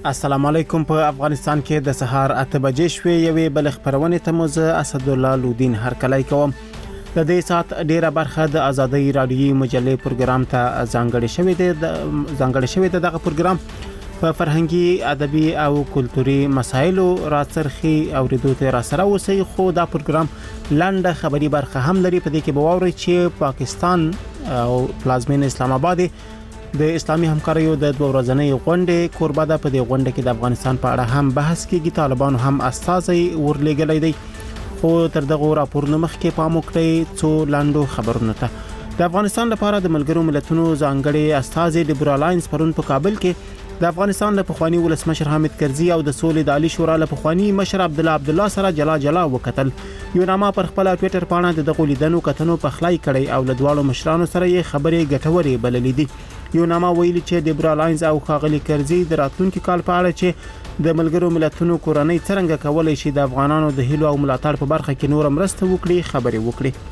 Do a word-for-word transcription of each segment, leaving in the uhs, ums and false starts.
السلام علیکم. په افغانستان کې د سهار اته بجې شوې یوې بل خبرونه ته مو زه اسد الله لودین هرکلی کوم. د دې سات ډیره برخه د ازادۍ رادیوي مجلې پروګرام ته ځانګړې شوې ده. ځانګړې شوې ده دغه پروګرام په فرهنګي، ادبي او کلتوري مسایلو راڅرخي اوریدو ته را سره اوسئ. خو دا پروګرام لاندې خبري برخه هم لري. په دې کې به واورئ چې پاکستان او پلازمین اسلام آباد د اسلامي همکاریو د دوه ورځنۍ غونډې کوربه ده. په دې غونډه کې د افغانستان په اړه هم بحث کیږي. طالبانو هم استازي ورلېږلی دی. خو تر دغه راپورونو مخکې پام وکړئ څو لاندو خبرونو ته. د افغانستان لپاره د ملګرو ملتونو ځانګړي استازي لیبرال الاینس پرون په کابل کې د افغانستان له پخوانی ولسمشر حامد کرزي او د سولې د عالی شورا له پخوانی مشر عبد الله عبد الله سره جلا جلا وکتل. یو نامه پر خپل ټوئیټر باندې د دغه لیدنو کتنو په خلای کړي او له دواړو مشرانو سره یې خبرې ګټورې بللې دي. یو نامه ویلي چې لیبرال الاینس او خاغلی کرزي د راتلونکي کال په اړه چې د ملګرو ملتونو کورنۍ څنګه کولای شي د افغانانو د هیلو او ملاتړ په برخه کې نور مرسته وکړي خبرې وکړي.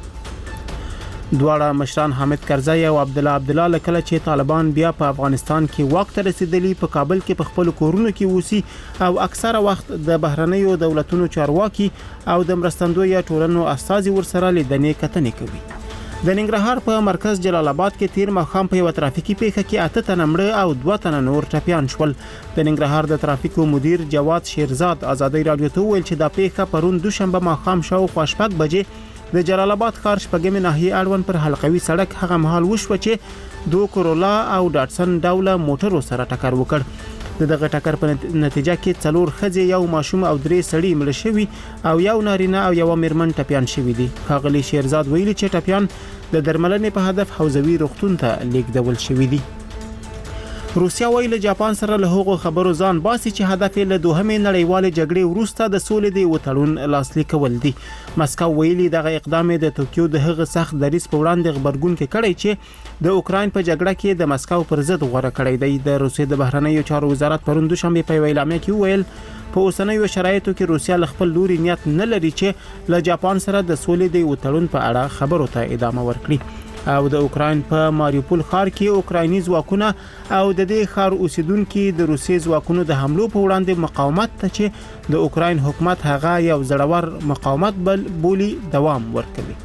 دواړه مشران حامد کرزي او عبد الله عبد الله کله چې طالبان بیا په افغانستان کې وخت ته رسیدلی په کابل کې په خپل کورونو کې وسی او اکثره وخت د بهرنیو دولتونو چارواکي او د مرستندوی ټولنو استازي ورسره لیدنې کتنې کوي. د ننګرهار په مرکز جلال آباد کې تیر ماښام په یو ترافیکي پیښه کې اته تنه مړه او دوه تنه نور ټپیان شول. د ننګرهار د ترافیکو مدیر جواد شیرزاد ازادۍ رادیو ته ویل چې دا پیښه پرون دوشنبه ماښام شاوخوا شپږ بجې د جلال آباد ښار شپږمې ناحیې اړوند پر حلقوي سړک هغه مهال وشوه چې دو کرولا او ډاټسن ډوله موټرو سره ټکر وکړ. د دغه ټکر په نتیجه کې څلور ښځې، یو ماشوم او درې سړي مړه شوي او یو نارینه او یو میرمن ټپیان شوي دي. ښاغلي شیرزاد ویلي چې ټپیان د درملنې په هدف حوزوي روغتون ته لیږدول شوي دي. روسیا ویل جاپان سره له هغو خبرو ځان باسي چې هدف یې له دوهمې نړیوالې جګړې وروسته د سولې د وټړون لاسلیک کول دي. مسکو ویلي دغه اقدام د توکیو د هغه سخت دریځ په وړاندې خبرګون کې کړی چې د اوکراین په جګړه کې د مسکو پر ضد غوړه کړی دی. د روسیې د بهرنیو چارو وزارت پرون دوشنبه په اعلامیه کې ویل په اوسنیو شرایطو کې روسیا له خپل لوري نیت نه لري چې له جاپان سره د سولې د وټړون په اړه خبرو ته ادامه ورکړي. او د اوکراین په ماریوپول ښار کې اوکرایني ځواکونه او د دې ښار اوسیدونکو د روسي ځواکونو د حملو په وړاندې مقاومت ته چې د اوکراین حکومت هغه یو زړور مقاومت بل بولی دوام ورکوي.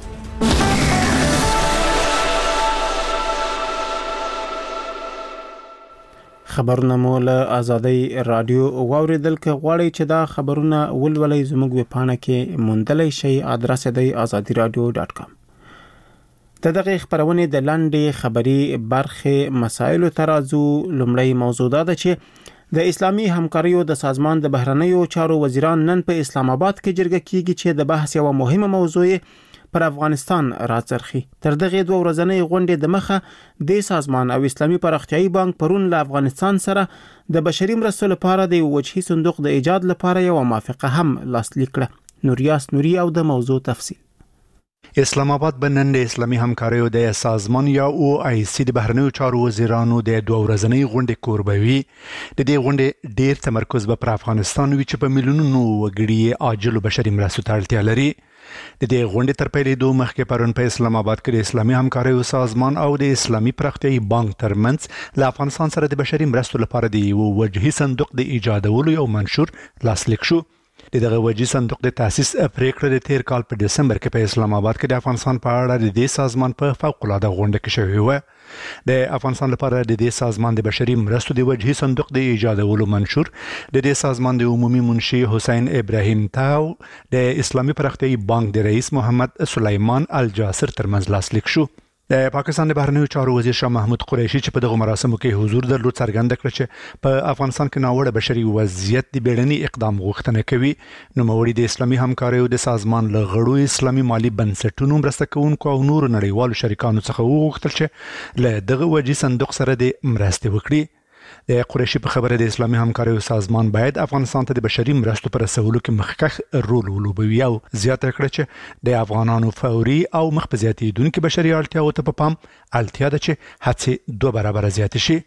خبرونه مو له ازادۍ رادیو واوریدل. که غواړئ چې دا خبرونه ولولئ زموږ ویب پاڼه کې موندلی شئ. ادرس دی azadi radio dot com. د دغه خبرونه د لاندې خبري برخه مسایلو ترازو. لومړی موضوع دا ده چې د اسلامي همکاریو د سازمان د بهرنیو چارو وزیران نن په اسلام آباد کې جرګه کیږي چې د بحث یو مهمه موضوع پر افغانستان راڅرخي. تر دغه دوه ورځنۍ غونډې د مخه د سازمان او اسلامي پراختیایي بانک پرون له افغانستان سره د بشري مرستو لپاره د وجهي صندوق د ایجاد لپاره یو موافقه هم لاسلیک کړه. نوریاس نوري او د موضوع تفصیل. اسلام آباد بنن د اسلامي همکاریو د سازمان یا او آی سی د بهرنیو چارو وزیرانو د دوه ورځنۍ غونډې کوربوي. د دې غونډې ډیر تمرکز به پر افغانستان وي چې په میلیونونو وګړي عاجل بشري مرستو ته اړتیا لري. د دې غونډې تر پیلېدو مخکې پرون په اسلام آباد کې د اسلامي همکاریو سازمان او د اسلامي پراختیایي بانک ترمنځ له افغانستان سره د بشري مرستو لپاره د یو وجهي صندوق د ایجادولو یو منشور لاسلیک شو. دغه وجهي صندوق د تاسیس پریکړه د تیر کال په دسمبر کې په اسلام آباد کې د افغانستان په اړه د دې سازمان په فوق العاده غونډه کې شوې و. د افغانستان لپاره د دې سازمان د بشري مرستو د وجهي صندوق د ایجادولو منشور د دې سازمان د عمومي منشي حسین ابراهیم تاو د اسلامي پراختیایي بانک د رئیس محمد سلیمان الجاسر ترمنځ لاسلیک شو. د پاکستان د بهرنیو چارو وزیر شاه محمود قریشي چې په دغه مراسمو کې حضور درلود څرګنده کړ چې په افغانستان کې ناوړه بشري وضعیت د بیړني اقدام غوښتنه کوي. نوموړي د اسلامي همکاریو د سازمان له غړو اسلامي مالی بنسټونو مرسته کوونکو او نورو نړیوالو شریکانو څخه وغوښتل چې له دغه وجهي صندوق سره د مرستې وکړي. د قریشي په خبره د اسلامي همکاریو سازمان باید افغانستان ته د بشري مرستو پر رسولو کې مخکښ رول ولوبوي او زیاته کړه چې د افغانانو فوري او مخ په زیاتېدونکو بشري اړتیاو ته په پام اړتیا ده چې هڅې دوه برابره زیاتې شي.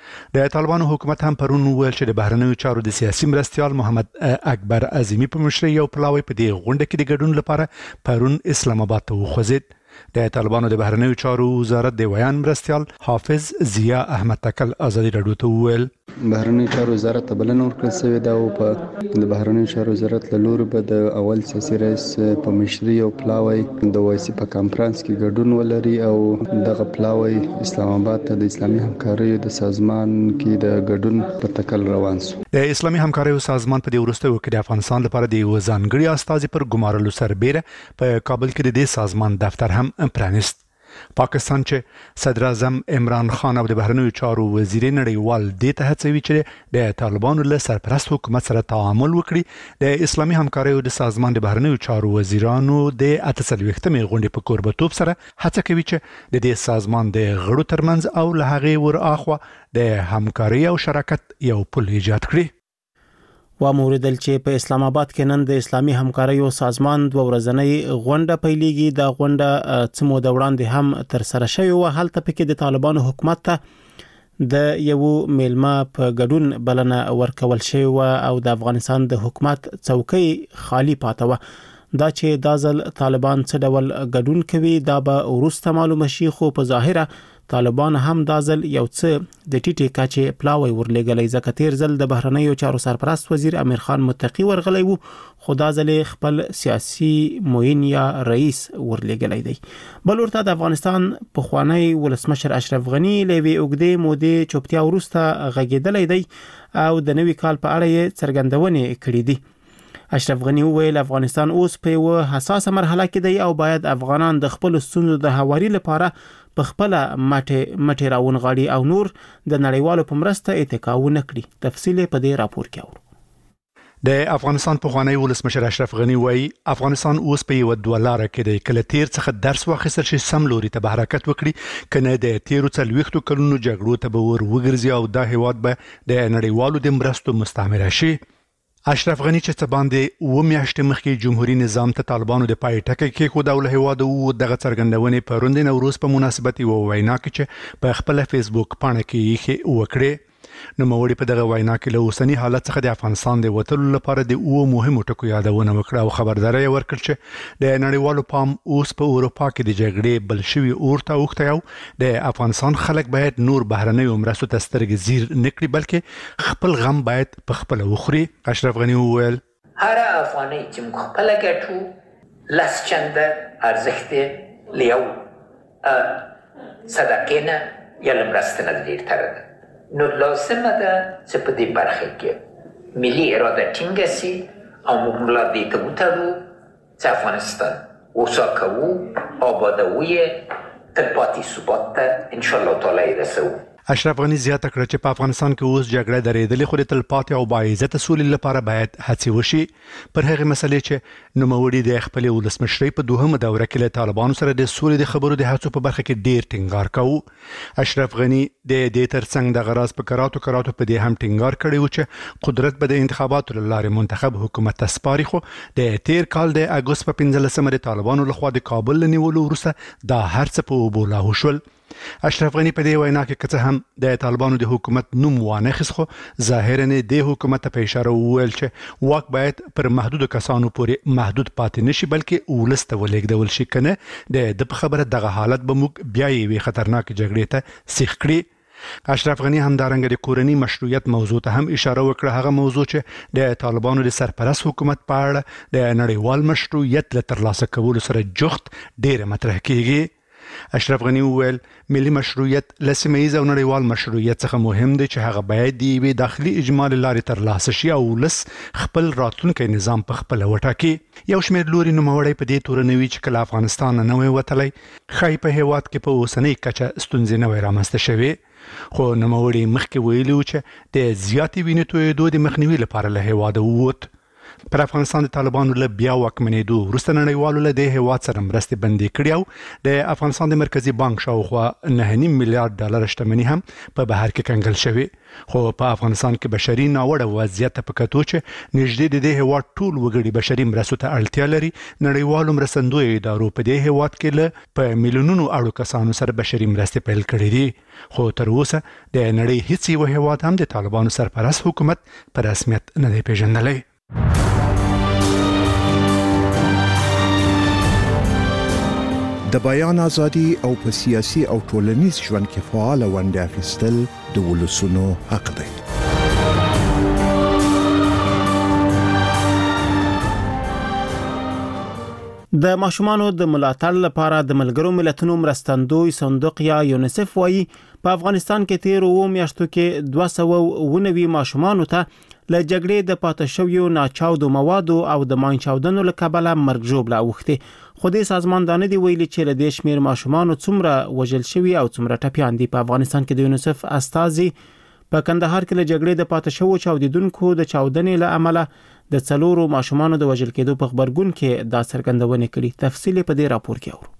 د طالبانو حکومت هم پرون ویل چې د بهرنیو چارو د سیاسي مرستیال محمد اکبر عظیمی په مشرۍ یو پلاوی په دې غونډه کې د ګډون لپاره پرون اسلام آباد ته وخوځېد. د طالبانو د بهرنیو چارو وزارت د ویان مرستیال حافظ ضیا احمد تکل ازادي رادیو ته وویل بهرنی چارو وزارت ته بلنه ورکړل شوې ده او په د بهرنی چارو وزارت له لوري به د اول سیاسي رئیس په مشرۍ او پلاوی د وایسي په کانفرنس کې ګډون ولري او دغه پلاوی اسلام آباد ته د اسلامي همکارۍ د سازمان کې د ګډون په تکل روان شو. د اسلامي همکارۍ سازمان په دې وروستیو کې د افغانستان لپاره د یو ځانګړي استازي پر ګمارلو سربېره په کابل کې د دې سازمان دفتر هم پرانیست. پاکستان چې صدر اعظم عمران خان او د بهرنیو چارو وزیر نړیوال دې ته هڅوي چې د طالبانو له سرپرست حکومت سره تعامل وکړي، د اسلامي همکارۍ د سازمان د بهرنیو چارو وزیرانو د اته څلوېښتمې غونډې په کوربتوب سره هڅه کوي چې د دې سازمان د غړو ترمنځ او له هغې ور اخوا د همکارۍ او شراکت یو پل ایجاد کړي. و موردل چې په اسلام آباد کې نن د اسلامي همکاریو سازمان دوه ورځنۍ غونډه پیلېږي. د غونډه څه موده وړاندې هم تر سره شوې و. هلته پکې د طالبانو حکومت ته د یو میلمه په ګډون بلنه ورکول شوې و او د افغانستان د حکومت څوکۍ خالی پاتې و. دا چې دا ځل طالبان څه ډول ګډون کوي دا به وروسته معلومه شي، خو په ظاهره طالبان هم دا ځل یو څه د ټیټې کچې پلاوی ورلېږلی، ځکه تیر ځل د بهرنیو چارو سرپرست وزیر امیر خان متقی ورغلی وو، خو دا ځل خپل سیاسي معین یا رئیس ورلېږلی دی. بل ورته د افغانستان پخوانی ولسمشر اشرف غنی لوي اوږدې مودې چوپتیا وروسته غږېدلی دی او د نوي کال په اړه یې څرګندونې کړې دي. اشرف غنی وویل افغانستان اوس په یو حساسه مرحله کې دی او باید افغانان د خپل ستونزو د هواري لپاره په خپل مټه مټه راون غاړي او نور د نړیوالو په مرسته اتکا ونه کړي. تفصیل په دې راپور کې اورو. د افغانستان پخوانی ولسمشر اشرف غنی وایي افغانستان اوس په یو دوه لاره کې دی، کله تیر څخه درس واخیستل شي سم لوري ته به حرکت وکړي، کنه د تیرو څلوېښتو کلونو جګړو ته به ور وګرځي او دا هیواد به د نړیوالو د مرستو مستعمره شي. اشرف غنی چې څه باندې و میاشتې مخکې جمهوریت نظام ته طالبانو د پای ټکی کې خو د هیواد او دغه څرګندونې په روند نوروز په مناسبت یو وینا کې چې په خپل فیسبوک پاڼه کې یې وکړه. نو موري په دغه وینا کې له اوسنی حالت څخه د افغانستان د وټلو لپاره د او مهمو ټکو یادونه وکړه او خبرداري ورکړه چې د نړیوالو پام اوس په اروپا کې د جګړې بل شوی اورته اوخته یو د افغانستان خلک باید نور بهرنۍ مرستو ته سترګې زیر نکړي بلکې خپل غم باید په خپل وخوري. اشرف غنی وویل هر افغاني چې خپل ګټو لاس چنده ارزښت لیو صدقینه یا لمرستنه ډیر تر ده. نو لازمه ده چې په دې برخه کې ملي اراده ټینګه سي او موږ ملا دې ته وتړو چې افغانستان وساکو آبادوي تلپاتې ثبات ته ان شاء الله تعالی رسو. اشرف غنی زیاته کړه چې په افغانستان کې اوس جګړه درېدلې خو د تلپاتې او باعزته سولې لپاره باید هڅې وشي. پر هغه مسلې چې نوموړي د خپل ولسمشرۍ په دوهمه دوره کې له طالبانو سره د سولې د خبرو د هڅو په برخه کې ډیر ټینګار کاوه. اشرف غنی د دې ترڅنګ د غراض په کراتو کراتو په دې هم ټینګار کړی و چې قدرت به د انتخاباتو لپاره منتخب حکومت ته سپاري، خو د تیر کال د اګوست په پنځلسمه د طالبانو لخوا د کابل نیولو وروسته دا هرڅه په اوبو لاهو شول. اشرف غنی په دې وینا کې کڅه هم د طالبانو د حکومت نوم وانه خسخو ظاهرا د حکومت په اشاره وویل چې واک باید پر محدود کسانو پورې محدود پاتې نشي بلکې ولسته ولېږدول شي، کنه د د خبره دغه حالت به موږ بیا یې خطرناک جګړې ته سیخ کړي. اشرف غنی همدارنګه د کورنۍ مشروعیت موضوع ته هم اشاره وکړه، هغه موضوع چې د طالبانو د سرپرست حکومت په اړه د نړیوال مشروعیت له ترلاسه کولو سره جوخت ډېر مطرح کیږي. اشرف غنی وویل ملي مشروعیت له سیمه‌ایز او نړیوال مشروعیت څخه مهم دی چې هغه باید د یوې داخلي اجمال لارې ترلاسه شي او ولس خپل راتلونکي نظام په خپل وټاکي. یو شمېر لوري نوموړی په دې تورنوي چې کله افغانستان نه وي وتلی خای په هیواد کې په اوسنۍ کچه ستونزې نه وي رامنځته شوې، خو نوموړی مخکې ویلي و چې د زیاتې وینې تویېدو د مخنیوي لپاره له هیواده ووت. پر افغانستان د طالبانو له بیا واکمنېدو وروسته نړیوالو له دې هیواد سره مرستې بندي کړي او د افغانستان د مرکزی بانک شاوخوا نه نیم میلیارډ ډالر شتمنۍ هم په بهر کې کنګل شوې، خو په افغانستان کې بشري ناوړه وضعیت په کتو چې نږدې د دې هیواد ټول وګړي بشري مرستو ته اړتیا لري، نړیوالو مرستندوی ادارو په دې هیواد کې له په میلیونونو اړو کسانو سره بشري مرستې پیل کړې دي، خو تر اوسه د نړۍ هیڅ یو هیواد هم د طالبانو سرپرست حکومت په رسمیت نه دی پیژندلی. د بیان ازادي او په سیاسي او ټولنیز ژوند کې فعال ونډه اخیستل د ولسونو حق دی. د ماشومانو د ملاتړ لپاره د ملګرو ملتونو مرستندوی صندوق یا یونیسف وایي په افغانستان کې تیر اوو میاشتو کې دوه سوه اوه نوي ماشومانو ته له جګړې د پاتې شویو ناچاودو موادو او د ماین چاودنو له کبله مرګ ژوبله اوښتې خو دې سازمان دا نه دی ویلي چې له دې شمېر ماشومانو څومره وژل شوي او څومره ټپیان دي. په افغانستان کې د یونیسف استازي په کندهار کې له جګړې د پاتې شوو چاودیدونکو د چاودنې له امله د څلورو ماشومانو د وژل کېدو په خبرګون کې دا څرګندونه کړې. تفصیل په دې راپور کې اورو.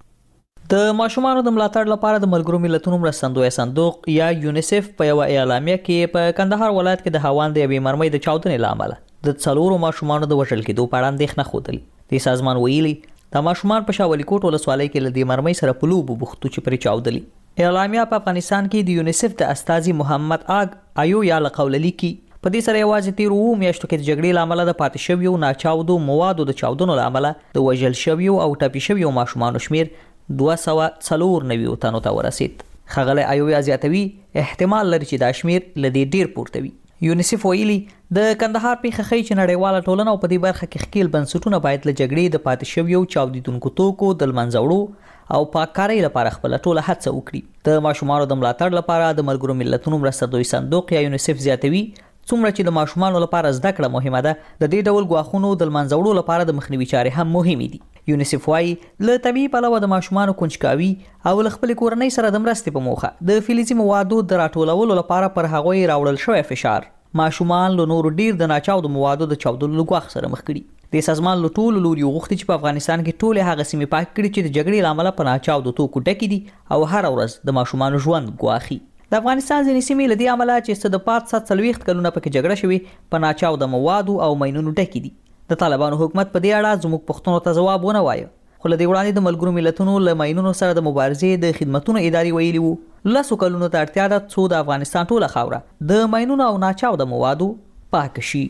د ماشومانو د ملاتړ لپاره د ملګرو ملتونو مرستندوی صندوق یا یونیسف په یو اعلامیه کې په کندهار ولایت کې د هاوان د یوې مرمۍ د چاودنې له امله د څلورو ماشومانو د وژل کېدو په اړه اندېښنه ښودلې. دې سازمان ویلي د ماشومان په شاولي کوټ ولسوالۍ کې له دې مرمۍ سره په لوبو بوختو چې پرې چاودلې. اعلامیه په افغانستان کې د یونیسف د استازي محمد آگ ایو یا لقوللی کې په دې سره یوازې تیر اوو میاشتو کې د جګړې له امله د پاتې شویو ناچاودو موادو د چاودنو له امله د وژل شویو او ټپي شویو ماشومانو شمیر دوه سوه څلور نوي تنو ته ورسید. ښاغلی ایو زیاتوي احتمال لري چې دا شمیر له دې ډیر پورته وي. یونیسف ویلي د کندهار پیښه ښیي چې نړیواله ټولنه او په دې برخه کې ښکیل بنسټونه باید له جګړې د پاتې شویو چاودیدونکو توکو د له منځه وړو او پاککارۍ لپاره خپله ټوله هڅه وکړي. د ماشومانو د ملاتړ لپاره د ملګرو ملتونو مرستندوی صندوق یا یونیسف زیاتوي څومره چې د ماشومانو لپاره زده کړه مهمه ده د دې ډول ګواښونو د له منځه وړو لپاره د مخنیوي چارې هم مهمې دي. یونیسف وايي له طبیعي پلوه د ماشومانو کنجکاوي او له خپلې کورنۍ سره د مرستې په موخه د فلزي موادو د راټولولو لپاره پر هغوی راوړل شوی فشار ماشومان له نورو ډیر د ناچاودو موادو د چاودلو له ګواښ سره مخ کړي. د سازمان له ټولو لوري غوښتي چې په افغانستان کې ټولې هغه سیمې پاک کړي چې د جګړې له امله په ناچاودو توکو ډکې دي او هره ورځ د ماشومانو ژوند ګواښي. د افغانستان ځینې سیمې له دې امله چې څه د پات سات څلوېښت کلونه پکې جګړه شوې په ناچاوده موادو او ماینونو ډکې دي. د طالبانو حکومت په دې اړه زموږ پوښتنو ته ځواب ونه وایه، خو له دې وړاندې د ملګرو ملتونو له ماینونو سره د مبارزې د خدمتونو ادارې ویلي وو لسو کلونو ته اړتیا ده څو د افغانستان ټوله خاوره د ماینونو او ناچاوده موادو پاک شي.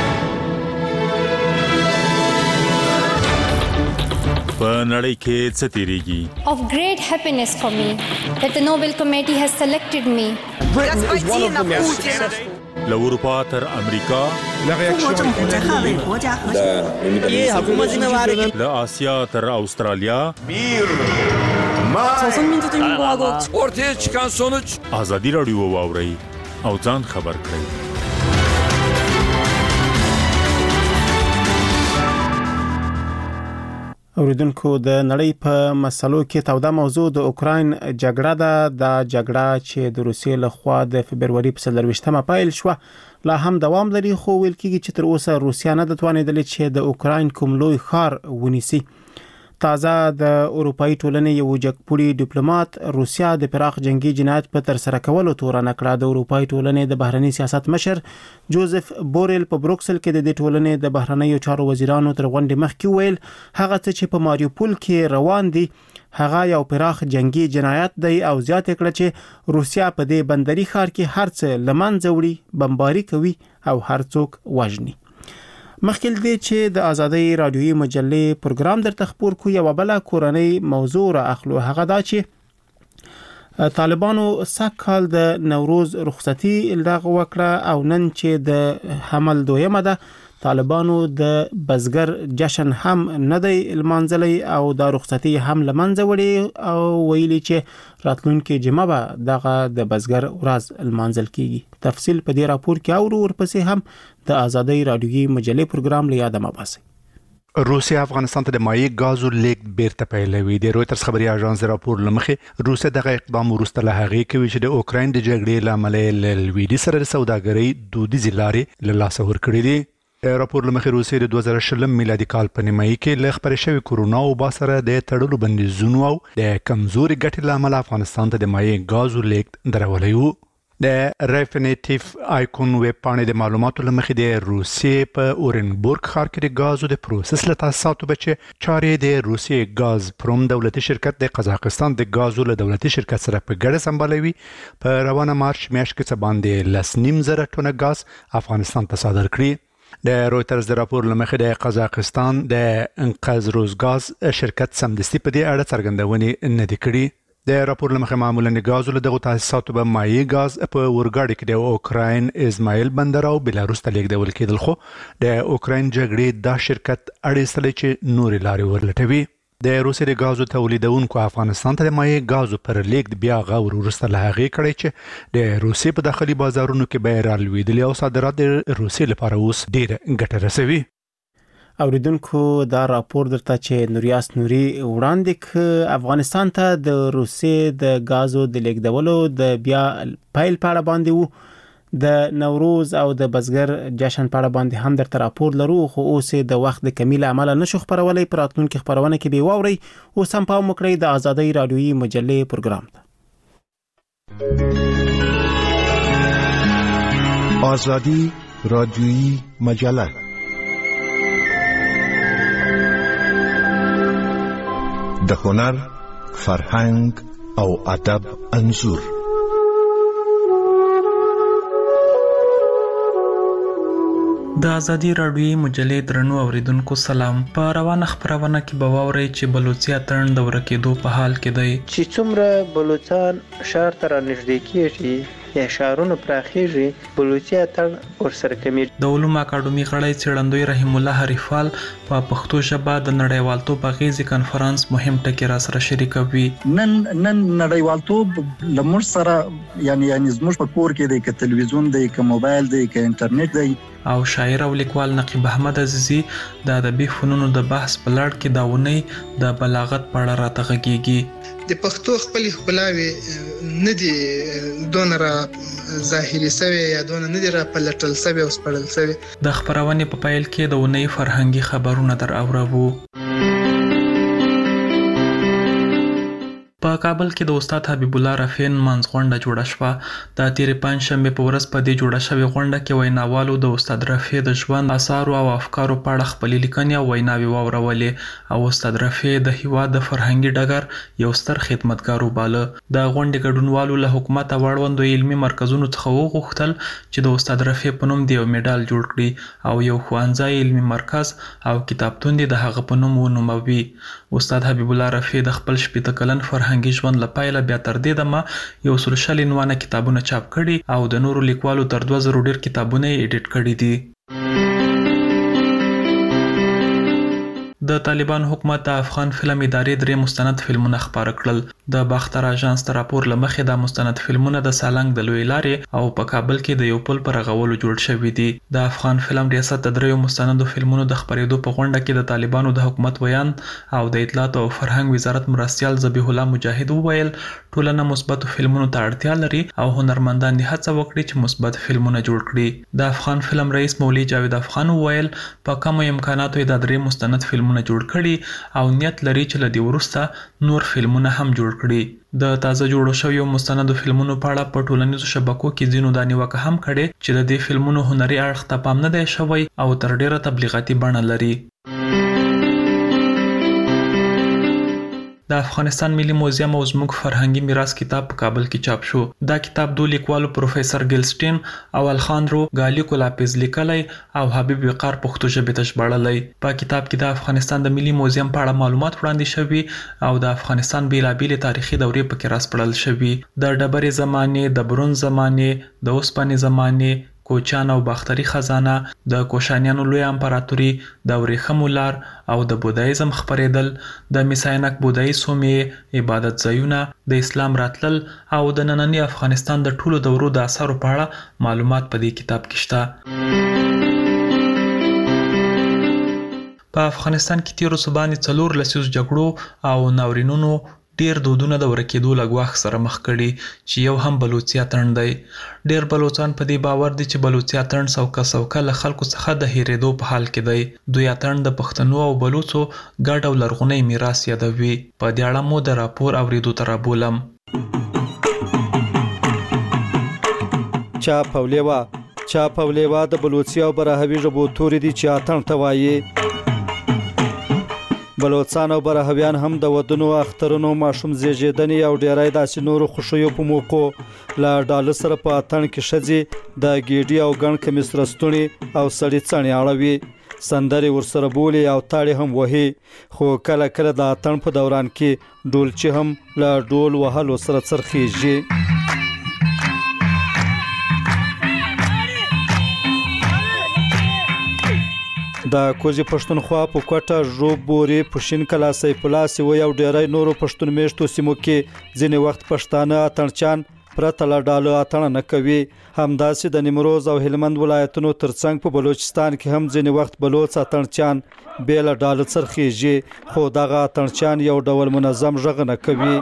په نړۍ کې څه تیریږي؟ Of great happiness for me that the Nobel Committee has selected me. له اروپا تر امریکا، له آسیا تر استرالیا، ortaya çıkan sonuç ازادي رادیو واوري او ځان خبر کړئ. اوریدونکو د نړۍ په مسلو کې توده موضوع د اوکراین جګړه ده. د جګړه چې د روسیې لخوا د فبروري په څلرویشتمه پیل شوه لا هم دوام لري، خو ویل کېږي چې تر اوسه روسیا نه ده توانېدلې چې د اوکراین کوم لوی ښار ونیسي. تازه د اروپایي ټولنې یو جګپوړي ډیپلوماټ روسیا د پراخ جنگي جنایت په ترسره کولو تورنه کړه. د اروپایي ټولنې د بهرني سیاست مشر جوزف بوریل په بروکسل کې د دې ټولنې د بهرنیو چارو وزیرانو تر غونډې مخکې ویل هغه څه چې په ماریوپول کې روان دي هغه یو پراخ جنگي جنایت دی او زیاته کړه چې روسیا په دې بندري ښار کې هر څه له منځه وړي، بمباري کوي او هر څوک وژني. مخکې دې چې د آزادۍ رادیویي مجلې پروګرام درته خبر کو یو بل کورنۍ موضوع را اخلو، هغه دا چې طالبانو سکهال د نوروز رخصتي لغوه وکړه او نن چې د حمل دویمه ده طالبانو د بزګر جشن هم نه دی لمانځلی او د رخصتي هم لمنځه وړي او ویلي چې راتلونکي جمعه به دغه د بزګر ورځ لمانځل کیږي. تفصیل په دې راپور کې او ورپسې هم د آزادۍ رادیویي مجلې پروګرام له یاده مباسي. روسیا افغانستان ته د مایع غازو لیک بیرته پیلوي. د رویترز خبري اژانس راپور لمخې روسیا دغه اقدام وروسته له هغې کوي چې د اوکراین د جګړې لامل له لویدي سره سوداګرۍ دودیزې لارې له لاسه ورکړې دي. راپور لمخې روسیې د دوه زره شلم میلادي کال په نیمایي کې له خپرې شوې کورونا وبا سره د تړلو بندیزونو او د کمزوري ګټې له امله افغانستان ته د مایع غازو لیک درولی و. د ریفینیټیف آیکون ویب پاڼې د معلوماتو لمخې د روسیې په اورنبورګ ښار کې د غازو د پروسس له تاسیساتو بچې چارې د روسیې غاز پروم دولتي شرکت د قزاقستان د غازو له دولتي شرکت سره په ګډه سمبالوي. په روانه مارچ میاشت کې څه باندې لس نیم زره ټنه غاز افغانستان ته صادر کړي. د رویترز د راپور لمخې د قزاقستان د انقاذ روزګاز شرکت سمدستي په دې اړه څرګندونې نه دي کړې. د راپور لمخه معمولا غاز له دغه تاسیساتو به مایع غاز په ورګاډي کې د اوکراین ازمایل بندر او بلاروس ته لیږدول کېدل، خو د اوکراین جګړې دا شرکت اړیستل چې نورې لارې ورلټوي. د روسیې د غازو تولیدونکو افغانستان ته د مایع غازو پر لیږد بیا غور وروسته له هغې کړی چې د روسیې په داخلي بازارونو کې بیې رالوېدلې او صادرات د روسیې لپاره اوس ډېره ګټه رسوي. اوریدونکو دا راپور درته چې نوریاس نوري وړاندې ک افغانستان ته د روسیې د غازو د لیږدولو د بیا پیل په اړه باندې وو، د نوروز او د بزګر جشن په اړه باندې هم درته راپور لرو، خو اوس د وخت د کمی له امله نشو خبرولای. پر راتلونکي خبرونه کې به واوري. اوس هم پام وکړئ د آزادۍ رادیویي مجلې پروګرام ته. آزادی رادیویی مجله د هنر، فرهنګ او ادب انځور. د آزادۍ رادیویي مجلې درنو اوریدونکو سلام. په روانه خبرونه کې به واورئ چې بلوچي اتڼ د ورکېدو په حال کې دی، چې څومره بلوچستان شهر ته رانږدې کېږي یا شهرونه پراخېږي، بلوچي اتڼ ورسره کمیږي. د علومو اکاډمي غړی څېړندوی رحیم الله حریفال په پښتو ژبه د نړیوالتوب اغیزې کنفرانس مهم ټکي را سره شریکوي. نن نن نړیوالتوب لمر سره یعنی یعنی زموږ په کور کې دی، که تلویزیون دی، که موبایل دی، که انټرنیټ دی. او شاعر او لیکوال نقیب احمد عزیزی د ادبي فنونو د بحث په لړ کې دا ونې د بلاغت په اړه راته غږیږي. د پښتو خپل خپلاوي نه دي دونه را ظاهري سوي یا دونه نه دي را پلټل سوي او سپړل سوي. د خبرونې په پیل کې د ونې فرهنګي خبرونه در اورو. په کابل کې د استاد حبیب الله رفین منځ غونډه جوړه شوه. د تیرې پنځشنبې په ورځ په دې جوړه شوې غونډه کې ویناوالو د استاد رفیع د ژوند اثارو او افکارو په اړه خپلې لیکنې او ویناوې واورولې او استاد رفیع د هیواد د فرهنګي ډګر یو ستر خدمتګار وباله. د غونډې ګډونوالو له حکومت او اړوندو علمي مرکزونو څخه وغوښتل چې د استاد رفیع په نوم د یو میډال جوړ کړي او یو ښوونځی، علمي مرکز او کتابتون د هغه په نوم ونوموي. استاد حبیب الله رفیع د خپل شپېته کلن فرهنګي ژوند له پیله بیا تر دې دمه یو سل شل عنوانه کتابونه چاپ کړي او د نورو لیکوالو تر دوه زرو ډېر کتابونه یې ایډیټ کړي دي. د طالبان حکومت د افغان فلم ادارې درې مستند فلمونه خپاره کړل. د باختر اژانس تر راپور لمخې د مستند فلمونه د سالنګ د لوی لارې او په کابل کې د یو پل پر رغولو جوړ شوي دي. د افغان فلم ریاست د دریو مستندو فلمونو د خپرېدو په غونډه کې د طالبانو د حکومت ویان او د اطلاعات او فرهنګ وزارت مرستیال ذبیح الله مجاهد وویل ټولنه مثبتو فلمونو ته اړتیا لري او هنرمندان دې هڅه وکړي چې مثبت فلمونه جوړ کړي. د افغان فلم رئیس مولوي جاوید افغان وویل په کمو امکاناتو یې د درې مستند فلمونه جوړ کړي او نیت لري چې له دې وروسته نور فلمونه هم جوړ کړي. د تازه جوړو شویو مستندو فلمونو په اړه په ټولنیزو شبکو کې ځینو دا نیوکه هم کړې چې د دې فلمونو هنري اړخ ته پام نه دی شوی او تر ډیره تبلیغاتي بڼه لري. د افغانستان ملي موزیم او زموږ فرهنګي میراث کتاب په کابل کې چاپ شو. دا کتاب دوه لیکوالو پروفیسور ګلسټین او الخاندرو ګالیکو لاپیز لیکلی او حبیب وقار پښتو ژبې ته ژباړلی. په کتاب کې د افغانستان د ملي موزیم په اړه معلومات وړاندې شوي او د افغانستان بیلابیلې تاریخي دورې پکې راسپړل شوي. د ډبرې زمانې، د برونز زمانې، د اوسپنې زمانې، کوچان او باختري خزانه، د کوشانیانو لوی امپراتوري، د ورېښمو لار او د بودایزم خپرېدل، د میساینک بودایي سومې، عبادت ځایونه، د اسلام راتلل او د ننني افغانستان د ټولو دورو د اثارو په اړه معلومات په دې کتاب کې شته. په افغانستان کې تیرو څه باندې څلور لسیزو جګړو او ناورینونو ډیر دودونه د ورکېدو له ګواښ سره مخ کړي چې یو هم بلوڅي اتڼ دی. ډیر بلوچان په دې باور دي چې بلوڅي اتڼ سوکه سوکه له خلکو څخه د هېرېدو په حال کې دی. دوی اتڼ د پښتنو او بلوڅو ګډ او لرغونی میراث یادوي. په دې اړه مو د راپور اورېدو ته رابولم. چاپ او لیوا چاپ او لیوا د بلوڅي او براهوي ژبو توري دي چې اتڼ ته وایي. بلوچستان او براهویان هم د ودونو، اخترونو، ماشوم زیږیدنې او ډیری داسې نورو خوښیو په موقعو له ډاله سره په اتڼ کې ښځې د ګیډي او ګڼ کمیس رستونې او سړي څڼې اړوي. سندرې ورسره بولي او تاړې هم وهي، خو کله کله د اتڼ په دوران کې ډولچي هم له ډول وهلو سره څرخیږي. د کوزي پښتونخوا په کوټه ژوب بوري پښین کلا سیف الله سیوی او ډیری نورو پښتون میشتو سیمو کې ځینې وخت پښتانه اتڼچان پرته له ډالو اتڼ نه کوي. همداسې د نیمروز او هلمند ولایتونو ترڅنګ په بلوچستان کې هم ځینې وخت بلوڅ اتڼچان بې له ډالو څرخیږي، خو دغه اتڼچان یو ډول منظم غږ نه کوي.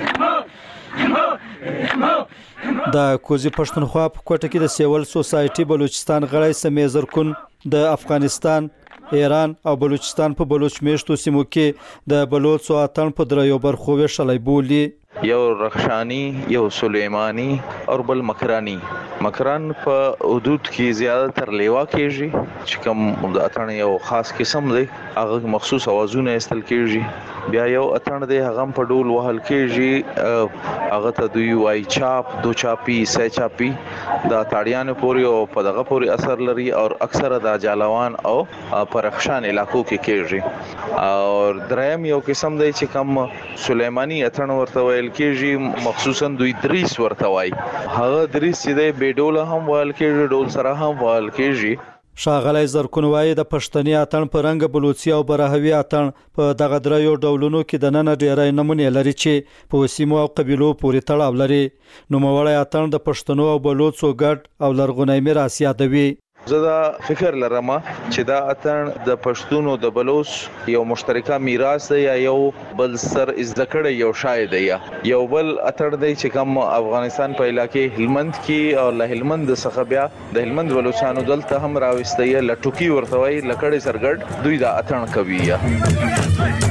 د کوزي پښتونخوا په کوټه کې د سیول سوسایټي بلوچستان غړی سمیزر کن د افغانستان، ایران او بلوچستان په بلوچ میشتو سیمو کې د بلوڅو اتڼ په دریو برخو ویشلی بولي. یو رخشانی، یو سلیمانی او بل مکرانی. مکران په حدود کې زیاده تر لیوا کېږي چې کوم د اتڼ یو خاص قسم دی، هغه مخصوص اوازونه استل کېږي. بیا یو اتڼ دی هغه په ډول وهل کېږي، هغه ته دوی وای چاپ، دو چاپی، سه چاپی. دا تاړیان پوري او په دغه پوري اثر لري او اکثره د جالوان او پرخشان علاقو کې کېږي. او دریم یو قسم دی چې کوم سلیمانی اتڼ ورته ویل کېږي، مخصوصا دوی دریس ورته وای. هغه دریس چې دی به ډول هم ویل کېږي، ډول سره هم ویل کېږي. ښاغلی زرکون وایي د پښتني اتڼ په رنګ بلوڅي او براهوي اتڼ په دغه دریو ډولونو کې د ننه ډیری نمونې لري چې په سیمو او قبیلو پورې تړاو لري. نوموړی اتڼ د پښتنو او بلوڅو ګډ او لرغونی میراث یادوي. زه دا فکر لرم چې دا اتڼ د پښتونو د بلوچ یو مشترکه میراث دی، یا یو بل سر زده کړی یو شاید دی، یا یو بل اتڼ دی چې کوم افغانستان په علاقې هلمند کې او له هلمند څخه بیا د هلمند بلوچستانو دلته هم راوستي لټوکی ورته وای، لکړې سرګډ دوی دا اتڼ کوي. یا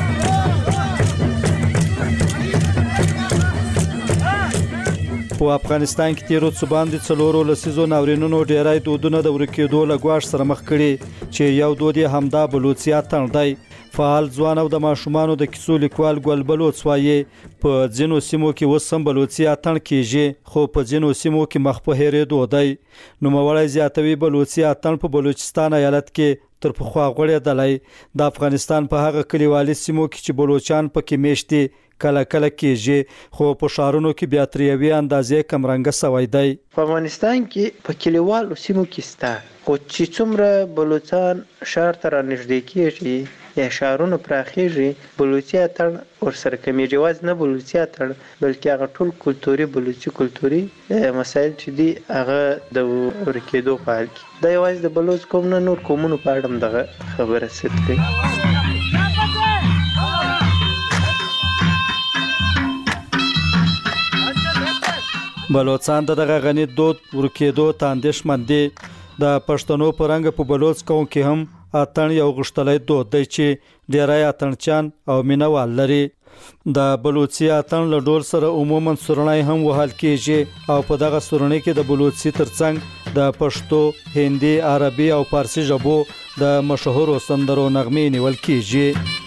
په افغانستان کې تیرو څو باندې څلورو لسیزو ناورینونو ډیری دودونه د ورکېدو له ګواښ سره مخ کړي، چې یو دود یې همدا بلوڅي اتڼ دی. فعال ځوان او د ماشومانو د کیسو لیکوال ګل بلوڅ وایي په ځینو سیمو کې اوس هم بلوڅي اتڼ کېږي، خو په ځینو سیمو کې مخ په هېرېدو دی. نوموړی زیاتوي بلوڅي اتڼ په بلوچستان ایالت کې تر پخوا غوړېدلی. د افغانستان په هغه کلیوالي سیمو کې چې بلوچان پکې میشتي کله کله کېږي، خو په ښارونو کې بیا تر یوې اندازې کمرنګه سوی دی. په افغانستان کې په کلیوالو سیمو کې سته، خو چې څومره بلوچان ښار ته رانږدې کېږي یا ښارونه پراخېږي، بلوڅي اتڼ ورسره کمیږي. یوازې نه بلوڅي اتڼ بلکې هغه ټول کلتوري بلوچي کلتوري مسایل چې دي هغه د ورکېدو په حال کې. دا یوازې د بلوچ قوم نه، نور قومونو په اړه هم دغه خبره صدق کوي. بلوڅان د دغه غني دود ورکېدو ته اندېښمن دي. د پښتنو په رنګ په بلوڅ قوم کې هم اتڼ یو غښتلی دود دی چې ډیری اتڼچان او مینوال لري. د بلوڅي اتڼ له ډول سره عموما سورنۍ هم وهل کېږي، او په دغه سورنۍ کې د بلوڅي ترڅنګ د پښتو، هندي، عربي او فارسي ژبو د مشهورو سندرو نغمې نیول کېږي.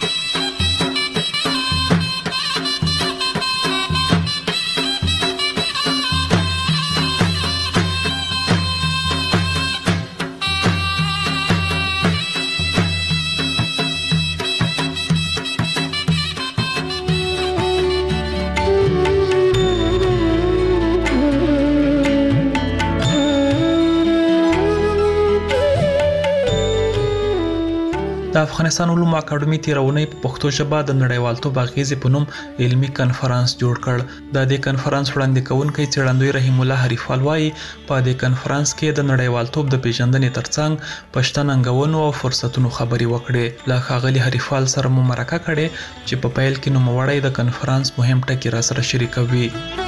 د افغانستان علومو اکاډمي تیرونی په پښتو ژبه د نړیوالتوب اغیزې په نوم علمي کنفرانس جوړ کړ. د دې کنفرانس وړاندې کوونکی څېړندوی رحیم الله حریفال وایي په دې کنفرانس کې د نړیوالتوب د پیژندنې ترڅنګ پښتو ننګونو او فرصتونو خبرې وکړې. له ښاغلي حریفال سره مو مرکه کړې چې په پیل کې نوموړی د کنفرانس مهم ټکي را سره شریکوي.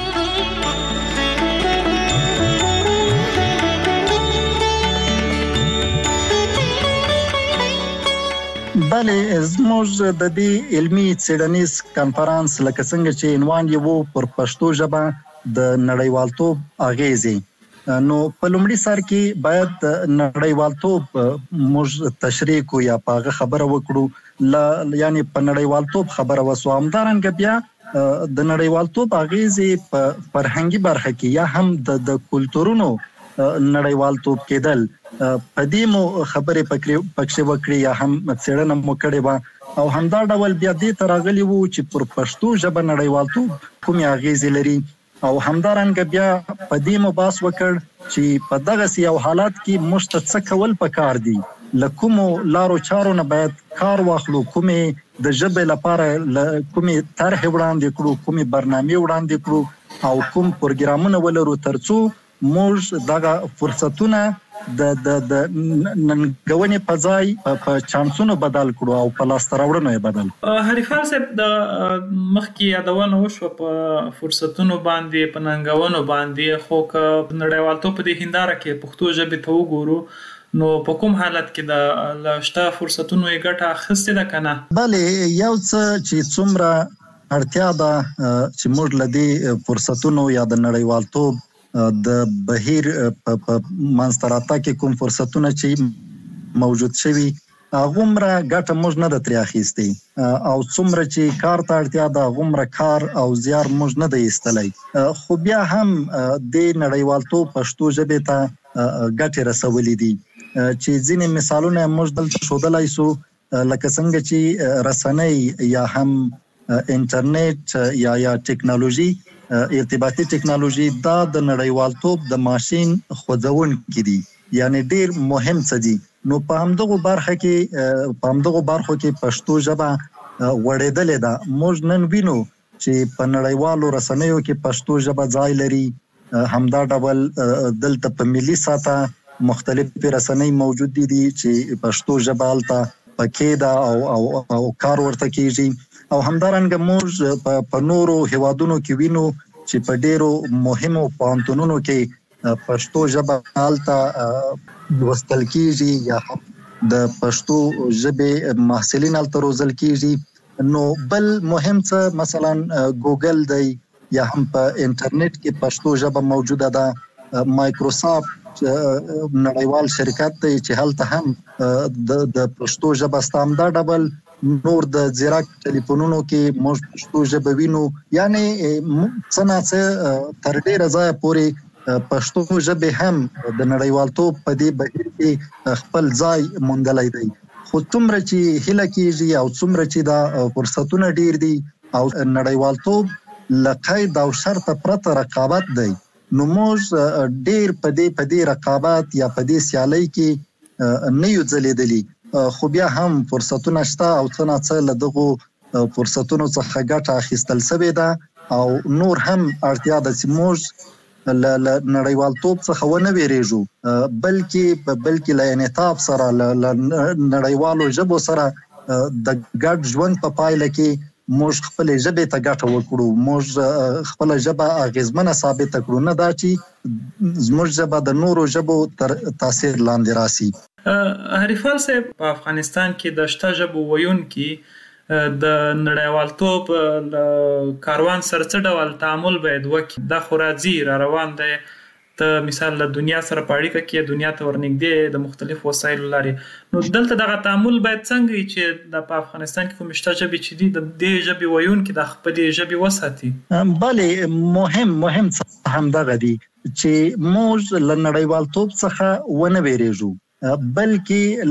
بله، زموږ د دې علمي څېړنیز کنفرانس لکه څنګه چې عنوان یې و پر پښتو ژبه د نړیوالتوب اغیزې، نو په لومړي سر کې باید نړیوالتوب موږ تشریح کو یا په هغه خبره وکړو، یعنی په نړیوالتوب خبره وسو. همدارنګه بیا د نړیوالتوب اغیزې په فرهنګي برخه کې یا هم د کلتورونو نړیوالتوب کېدل په دې مو خبرې پکې وکړي یا هم څېړنه مو کړې وه او همدا ډول بیا دې ته راغلي وو چې پر پښتو ژبه نړیوالتوب کومې اغېزې لري او همدارنګه بیا په دې مو بحث وکړ چې په دغسې یو حالات کې موږ ته څه کول پکار دي، له کومو لارو چارو نه باید کار واخلو، کومې د ژبې لپاره کومې طرحې وړاندې کړو، کومې برنامې وړاندې کړو او کوم پروګرامونه ولرو ترڅو موږ دغه فرصتونه د د د ننګونې په ځای په چانسونو بدل کړو او په لاسته راوړنو یې بدل. حریفال صاحب د مخکې یادونه وشوه په فرصتونو باندې په ننګونو باندې، خو که نړیوالتوب په دې هنداره کې پښتو ژبې ته وګورو نو په کوم حالت کې د لاشته فرصتونو یې ګټه اخیستې ده که نه؟ بلې یو څه چې څومره اړتیا ده چې موږ له دې فرصتونو یا د نړیوالتوب د بهیر په منځته راتګ کې کوم فرصتونه چې موجود شوي هغومره ګټه موږ نه ده ترې اخیستې او څومره چې کار ته اړتیا ده هغومره کار او زیار موږ نه ده ایستلی، خو بیا هم د نړیوالتوب پښتو ژبې ته ګټې رسولې دي چې ځینې مثالونه موږ دلته ښودلی سو، لکه څنګه چې رسنۍ یا هم انټرنیټ یا یا ټیکنالوژي ارتباطي ټیکنالوژي دا د نړیوالتوب د ماشین خوځونکي دي، یعنی ډیر مهم څه دي. نو په همدغه برخه کې په همدغه برخو کې پښتو ژبه وړېدلې ده. موږ نن وینو چې په نړیوالو رسنیو کې پښتو ژبه ځای لري، همدا ډول دلته په ملي سطح مختلف رسنۍ موجود دي چې پښتو ژبه هلته پکې ده او او او کار ورته کیږي او همدارنګه موږ په نورو هیوادونو کې وینو چې په ډیرو مهمو پوهنتونونو کې پښتو ژبه هلته لوستل کیږي یا د پښتو ژبې محصلین هلته روزل کیږي. نو بل مهم څه مثلا ګوګل دی یا هم په انټرنیټ کې پښتو ژبه موجوده ده، مایکروسافت نړیوال شرکت دی چې هلته هم د پښتو ژبه سته، همدا ډول نور د زیراک ټلیفونونو کې موږ پښتو ژبه وینو، یعنی څه نه څه تر ډیره ځایه پورې پښتو ژبې هم د نړیوالتوب په دې بهیر کې خپل ځای موندلی دی. خو څومره چې هیله کېږي او څومره چې دا فرصتونه ډیر دي او نړیوالتوب له قید او شرطه پرته رقابت دی، نو موږ ډیر په دې په دې رقابت یا په دې سیالۍ کې نه یو ځلیدلي، خو بیا هم فرصتونه شته او څه نه څه له دغو فرصتونو څخه ګټه اخیستل سوې ده او نور هم اړتیا ده چې موږ له نړیوالتوب څخه ونه ویریږو، بلکې بلکې له انعطاف سره له نړیوالو ژبو سره د ګډ ژوند په پایله کې موږ خپل ژبې ته ګټه وکړو، موږ خپل ژبه اغیزمنه ثابته کړو، نه دا چې زموږ ژبه د نورو ژبو تر تاثیر لاندې راسي. حریفال صاحب، په افغانستان کې د شته ژبو ویونکي د نړیوالتوب کاروان سره څه ډول تعامل باید وکړي؟ دا خو راځي را روان دی، ته مثال له دنیا سره په اړیکه کې دنیا ته ورنږدې د مختلفو وسایلو لارې، نو دلته دغه تعامل باید څنګه وي چې د په افغانستان کې کوم شته ژبې چې دي د دې ژبې ویونکي د خپلې ژبې وساتي؟ بلې مهم مهم څه همدغه دي چې موږ له نړیوالتوب څخه ونه ویریږو، بلکې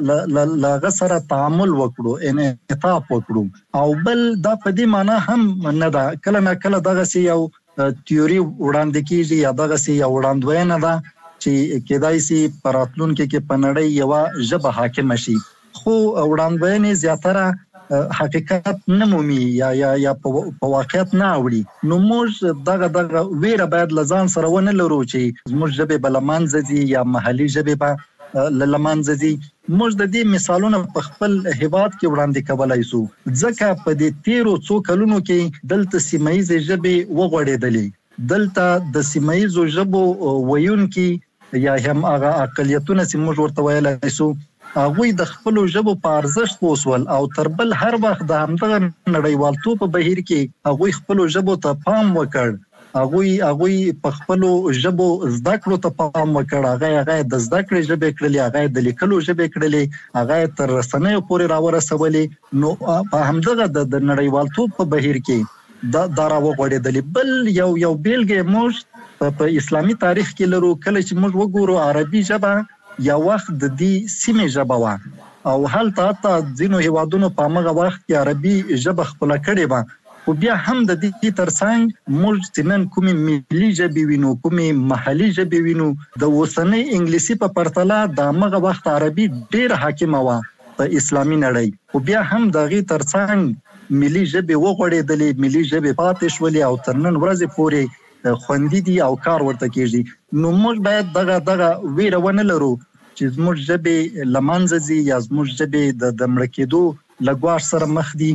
له هغه سره تعامل وکړو، انعطاف وکړو، او بل دا په دې معنا هم نه ده، کله نه کله دغسې یو تیوري وړاندې کیږي یا دغسې یو وړاندوینه ده چې کیدای شي په راتلونکي کې په نړۍ یوه ژبه حاکمه شي، خو وړاندوینې زیاتره حقیقت نه مومي یا یا یا په واقعیت نه اوړي. نو موږ دغه دغه ویره باید له ځان سره ونه لرو چې زموږ ژبې به له منځه ځي یا محلي ژبې به له منځه ځي. موږ د دې مثالونه په خپل هیواد کې وړاندې کولی شو، ځکه په دې تیرو څو کلونو کې دلته سیمه ییزې ژبې وغوړېدلې، دلته د سیمه ییزو ژبو ویونکي یا هم هغه اقلیتونه چې موږ ورته ویلی شو هغوی د خپلو ژبو په ارزښت پوه شول او تر بل هر وخت د همدغه نړیوالتوب په بهیر کې هغوی خپلو ژبو ته پام وکړ، هغوی هغوی په خپلو ژبو زده کړو ته پام وکړ، هغه هغه د زده کړې ژبې کړلې، هغه د لیکلو ژبې کړلې، هغه تر رسنیو پورې راورسولې. نو په همدغه د نړیوالتوب په بهیر کې دا دا راوغوړېدلې. بل یو یو بیلګې موږ په اسلامي تاریخ کې لرو، کله چې موږ وګورو عربي ژبه یا وخت د دې سیمې ژبه وه او هلته حتی ځینو هیوادونو په هغه وخت کې عربي ژبه خپله کړې وه خو بیا هم د دې ترڅنګ موږ چې نن کومې ملي ژبې وینو کومې محلي ژبې وینو د اوسنۍ انګلیسي په پرتله د همغه وخت عربي ډېره حاکمه وه په اسلامي نړۍ خو بیا هم د هغې ترڅنګ ملي ژبې وغوړېدلې ملي ژبې پاتې شولې او تر نن ورځې پورې خوندي دي او کار ورته کېږي نو موږ باید دغه دغه ویره ونه لرو چې زموږ ژبې له منځه ځي یا زموږ ژبې د مړه کېدو له ګواښ سره مخ دي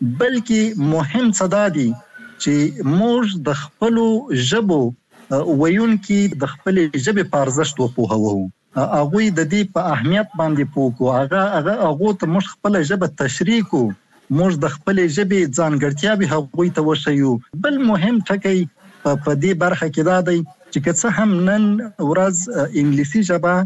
بلکې مهم څه دا دي چې موږ د خپلو ژبو ویونکي د خپلې ژبې په ارزښت وپوهوو هغوی د دې په اهمیت باندې پوه کړو هغه هغه هغو ته موږ خپله ژبه تشریح کړو موږ د خپلې ژبې ځانګړتیاوې هغوی ته وښیو بل مهم ټکی په دې برخه کې دا دی چې که څه هم نن ورځ انګلیسي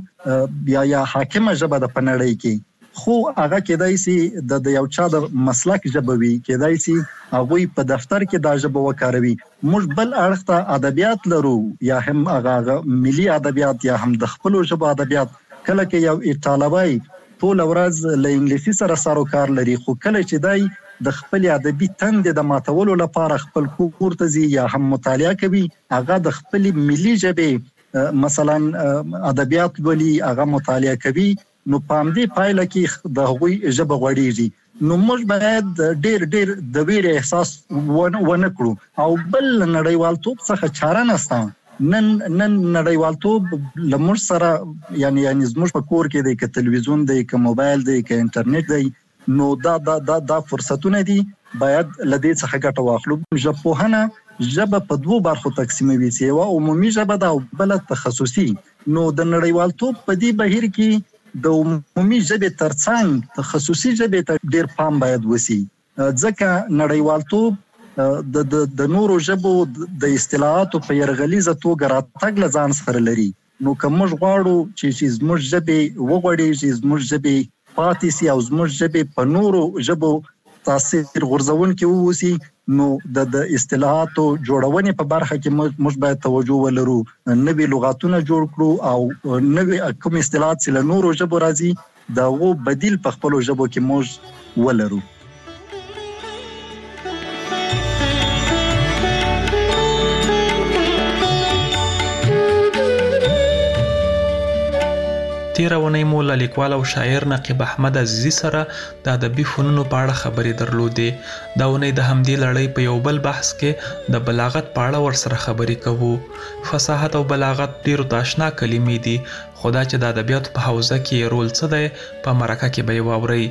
ژبه یا یا حاکمه ژبه ده په نړۍ کې خو هغه کېدای شي د یو چا د مسلک ژبه وي کېدای شي هغوی په دفتر کې دا ژبه وکاروي موږ بل اړخ ته ادبیات لرو یا هم هغه ملي ادبیات یا هم د خپلو ژبو ادبیات کله کې یو ایټالوی ټوله ورځ له انګلیسي سره سر و کار لري خو کله چې دی د خپل ادبي تندې د ماتولو لپاره خپل کور ته ځي یا هم مطالعه کوي هغه د خپل ملي ژبې مثلا ادبیات ولي هغه مطالعه کوي نو په همدې پایله کې د هغوی ژبه غوړېږي نو موږ باید ډېر ډېر د ویرې احساس ونه کړو او بل نړیوالتوب څخه چاره نشته نن نن نړیوالتوب له موږ سره یعنی یعنی زموږ په کور کې دی که تلویزیون دی که موبایل دی که انټرنیټ دی نو دا دا دا دا فرصتونه دي باید له دې څخه ګټه واخلو ژبپوهنه ژبه په دوو برخو تقسیموي چې یوه عمومي ژبه ده او بله تخصصي نو د نړیوالتوب په دې بهیر کې د عمومي ژبې ترڅنګ تخصصي ژبې ته ډېر پام باید وشي ځکه نړیوالتوب د د د نورو ژبو د اصطلاحاتو په یرغلیزه توګه راتګ له ځان سره لري نو که موږ غواړو چې زموږ ژبې وغوړېږي زموږ ژبې پاتې سي او زموږ ژبې په نورو ژبو تاثیر غورځونکي واوسي نو د د اصطلاحاتو جوړونې په برخه کې موږ باید توجه ولرو نوي لغاتونه جوړ کړو او نوي کوم اصطلاحات چې له نورو ژبو راځي د هغو بدیل په خپلو ژبو کې موږ ولرو تیره ونی مو له لیکوال او شاعر نقیب احمد عزیزي سره د ادبي فنونو په اړه خبرې درلودې دا ونی د همدې لړۍ په یو بل بحث کې د بلاغت په اړه ورسره خبرې کوو فصاحت او بلاغت ډېرو ته اشنا کلمې دي خو دا چې د ادبیاتو په حوزه کې رول څه دی په مرکه کې به یې واورئ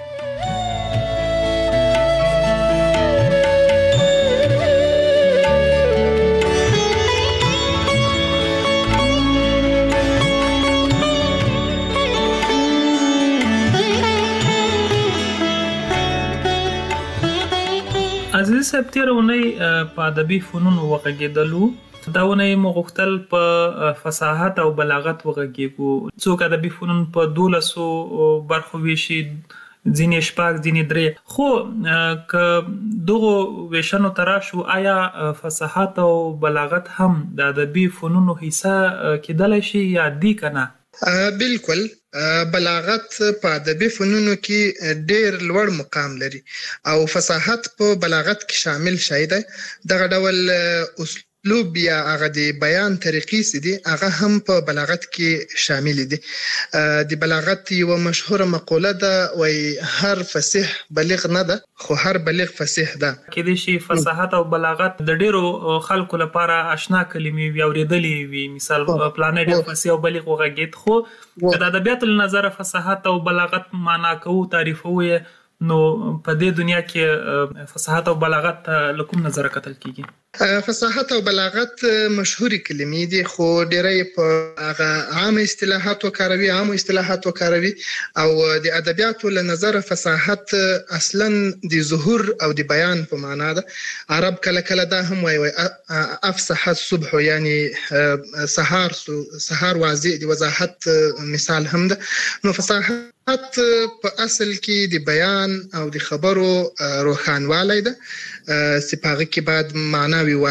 عزیز صاحب تیره اونۍ په ادبي فنونو وغږېدلو دا اونۍ مو غوښتل په فصاحت او بلاغت وغږېږو څوک ادبي فنون په دولسو برخو ویشي ځینې شپږ ځینې درې خو که دغو ویشنو ته راشو آیا فصاحت او بلاغت هم د ادبي فنونو حصه کېدلی شي یا دی که نه بالکل بلاغت په ادبي فنونو کې ډېر لوړ مقام لري او فصاحت په بلاغت کې شامل شوی دی دغه ډول اسلوب یا هغه د بیان طریقې چې دي هغه هم په بلاغت کې شامل دي د بلاغت یوه مشهوره مقوله ده وایي هر فصیح بلیغ نه ده خو هر بلیغ فصیح ده کېدای شي فصاحت او بلاغت د ډېرو خلکو لپاره اشنا کلمې وي اورېدلې وي مثال پلانی ډېر فصیح او بلیغ وغږېد خو که د ادبیاتو له نظره فصاحت او بلاغت معنا کوو تعریفوو یې نو په دې دنیا کې فصاحت او بلاغت له کوم نظره کتل کېږي فصاحت او بلاغت مشهوري کلمې دي خو ډېری په هغه عام اصطلاحات وکاروي عام اصطلاحات وکاروي او د ادبیاتو له نظره فصاحت اصلا د ظهور او د بیان په معنا ده عرب کله کله دا هم وایي افصح الصبح یعنی سهار سهار واضح د وضاحت مثال هم ده نو فصاحت په اصل کې د بیان او د خبرو روښانوالی ده چې په هغه کې باید معنا وي واضح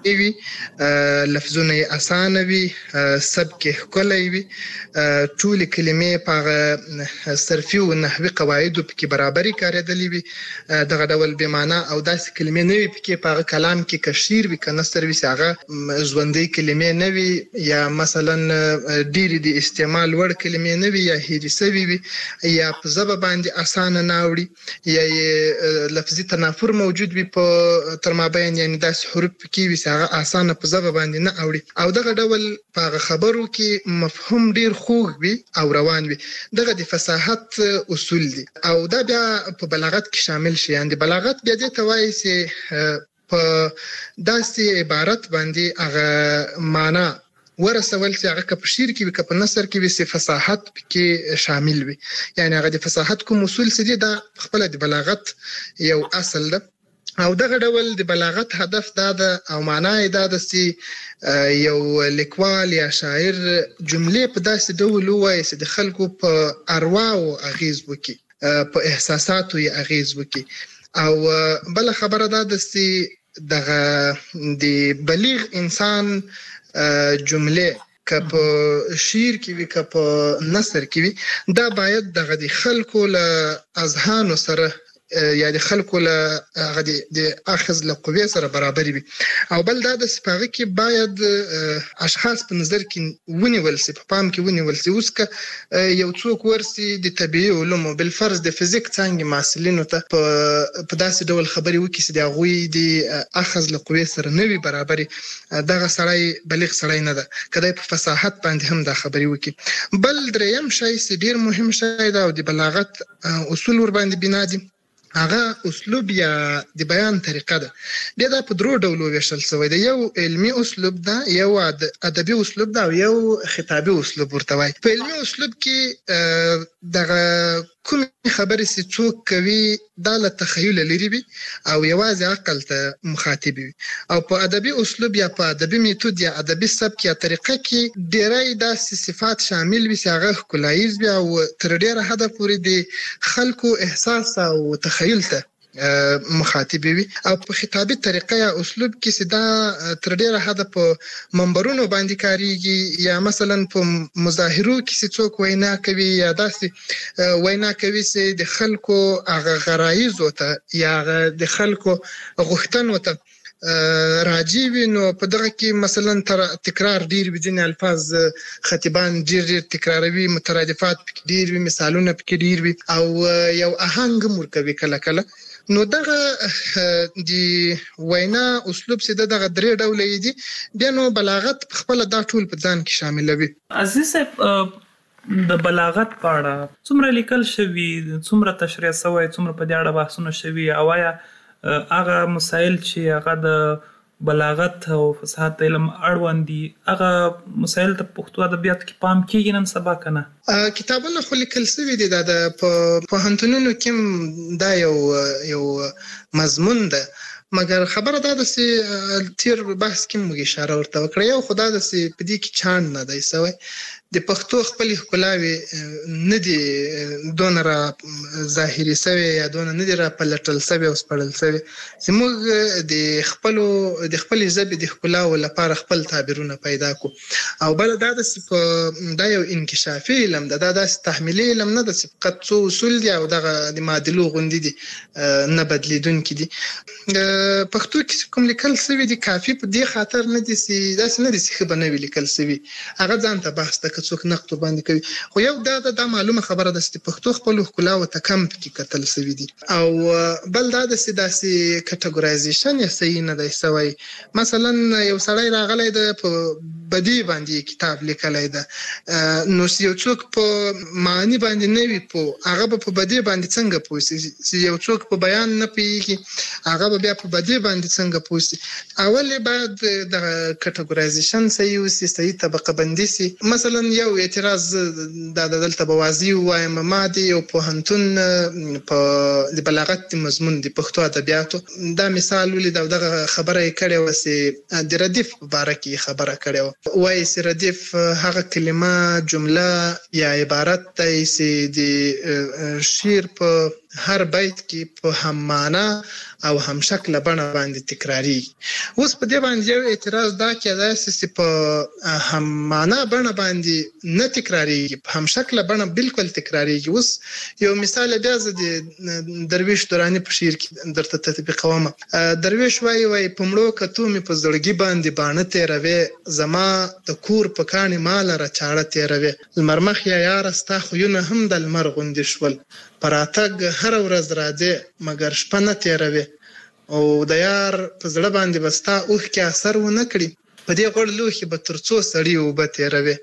وي لفظونه اسانه وي سبک ښکلی وي ټول کلمې په صرفي او نحوي قواعدو کې برابرۍ کارېدلې وي دغه ډول به معنا او داسې کلمې نه وي پکې په کلام کې کشیر وي کنه سرویس هغه ژوندۍ کلمې نه وي یا مثلا ډېری د استعمال وړ کلمې نه وي یا هېرې سوي وي یا په ژبه باندې اسانه نه اوړي یا لفظي تنافر موجود وي په تر مابین یعنی داسې حروف کې وي هغه اسانه په ژبه باندې نه اوړي او دغه ډول په خبرو کې مفهوم ډیر خوږ وي او روان وي دغه د فصاحت اصول دي او دا بیا په بلاغت کې شامل شي یعنی بلاغت بیا د توایي چې په داسې عبارت باندې هغه معنا ورسول چې هغه په شعر کې وي که په نثر کې وي چې فصاحت کې شامل وي یعنی هغه د فصاحت کوم اصول څه دي دا خپل د بلاغت یو اصل ده او دغه ډول د بلاغت هدف دا ده او معنا یې دا ده چې یو لیکوال یا شاعر جملې په داسې ډول ووایي چې د خلکو په ارواحو اغیز وکړي په احساساتو یې اغیز وکړي او بل خبره دا ده چې دغه د بلیغ انسان جملې که په شعر کې وي که په نثر کې وي دا باید دغه د خلکو له اذهانو سره یا د خلکو له هغه د اخذ له قوې سره برابر وي او بل دا د سپاغه کې باید اشخاص په نظر کې ونیول شي په پام کې ونیول شي اوس که یو څوک ورسي د طبيعي علومو بل فرض د فزیک څنګه محصلینو ته په داسې ډول خبرې وکړي چې د هغوی د اخذ له قوې سره نه وي برابر دغه سړی بلیغ سړی نه ده کله په فصاحت باندې هم دا خبرې وکړي بل دریم شی چې ډیر مهم شی دا او د بلاغت اصول ور باندې بنا دي هغه اسلوب یا د بیان طریقه ده بیا دا په درو ډولو ویشل شوی دی یو علمي اسلوب ده یو ادبي اسلوب ده او یو خطابي اسلوب ورته وایي په علمي اسلوب کې دغه کوم خبرې چې څوک کوي دا له تخیل لري وي او یوازې عقل ته مخاطب وي او په ادبي اسلوب یا په ادبي میتود یا ادبي سبک یا طریقه کې ډېری داسې صفات شامل وي چې هغه ښکلاییز وي او تر ډېره حده پورې د خلکو احساس او تخیل ته مخاطب وي او په خطابي طریقه یا اسلوب کې چې دا تر ډېره حده په منبرونو باندې کاریږي یا مثلا په مظاهرو کې چې څوک وینا کوي یا داسې وینا کوي چې د خلکو هغه غرایزو ته یا د خلکو غوښتنو ته راجی وي نو په دغه کې مثلا تکرار ډیر وي ځینې الفاظ خطیبان ډیر ډیر تکراروي مترادفات پکې ډیر وي مثالونه پکې ډیر وي او یو آهنګ هم ورکوي کله کله نو دغه د وینا اسلوب چې دغه درې ډولې دي بیا نو بلاغت خپل دا ټول په ځان کې شاملوي عزیز صاحب د بلاغت په اړه څومره لیکل شوي څومره تشریح شوی څومره په دې اړه بحثونه شوي او یا هغه مسایل چې هغه د بلاغت او فصاحت علم اړوند دي هغه مسایل ته پښتو ادبیات کې پام کیږي نن سبا کنه کتابونه خو لیکل شوي دي د پوهنتونونو کې دا یو یو مضمون ده مګر خبره دا ده چې تیر بحث کې موږ اشاره ورته وکړه یو خدا ده چې په دې کې چاند نه دی سوی د پښتو خپل ښکلاوي نه دي دونه را ظاهري سوي یا دونه نه دي را پلټل سوي او سپړل سوي چې موږ د خپل د خپل ژبې د ښکلاو لپاره خپل تعبیرونه پیدا کو او بل دا د دا یو انکشافي علم ده دا د تحمیلي علم نه ده چې فقط څو اصول دي او دغه د معادلو غوندي دي نه بدلیدونکي دي پښتو کې کوم لیکل سوي دي کافي په دې خاطر نه دي چې داسې نه دي چې خبر نه لیکل سوي هغه ځان ته بحث ته څوک نقد باندې کوي خو یو دا د معلومه خبره ده چې پښتو خپل ښکلا او تکم کې کتل سوي دي او بل دا د سداسي کټګورایزیشن یا صحیح نه دی سوی مثلا یو سړی راغلی د په بدی باندې کتاب لیکلی ده نو یو څوک په معنی باندې نه وي په هغه په بدی باندې څنګه پوه شي یو څوک په بیان نه پیږي هغه بیا په بدی باندې څنګه پوه شي اول باید د کټګورایزیشن صحیح وسي صحیح طبقه بندي سي مثلا یو اعتراض د دلته بوازي وایم ما دی یو پوهنتون په د بلاغت مضمون د پښتو ادبیاتو دا مثال ولې دغه خبره کړې و چې د ردیف مبارک خبره کړې و وایي چې ردیف هغه کلمه جمله یا عبارت دی چې د شعر په هر بیت کې په هم معنا او هم شکل بڼه باندې تکراری. اوس په دې باندې یو اعتراض دا کېدای چې په هم معنا بڼه باندې نه تکراری، په هم شکل بڼه بالکل تکراری. اوس یو مثال بیا زه د درویش دورانی په شعر کې درته تطبیقوم. درویش وایي وایي په مړو کتو مې په زړګي باندې باڼه تېروي، زما د کور په کاڼي مال را چاړه تېروي، لمر مخ یا یاره ستا خویونه هم د لمر غوندې شول، پر راتګ هره ورځ راځې مګر شپه نه تېروي، او د یار په زړه باندې به ستا اوښکې اثر ونه کړي، په دې غوړ لوښي به تر څو سړي اوبه تېروي.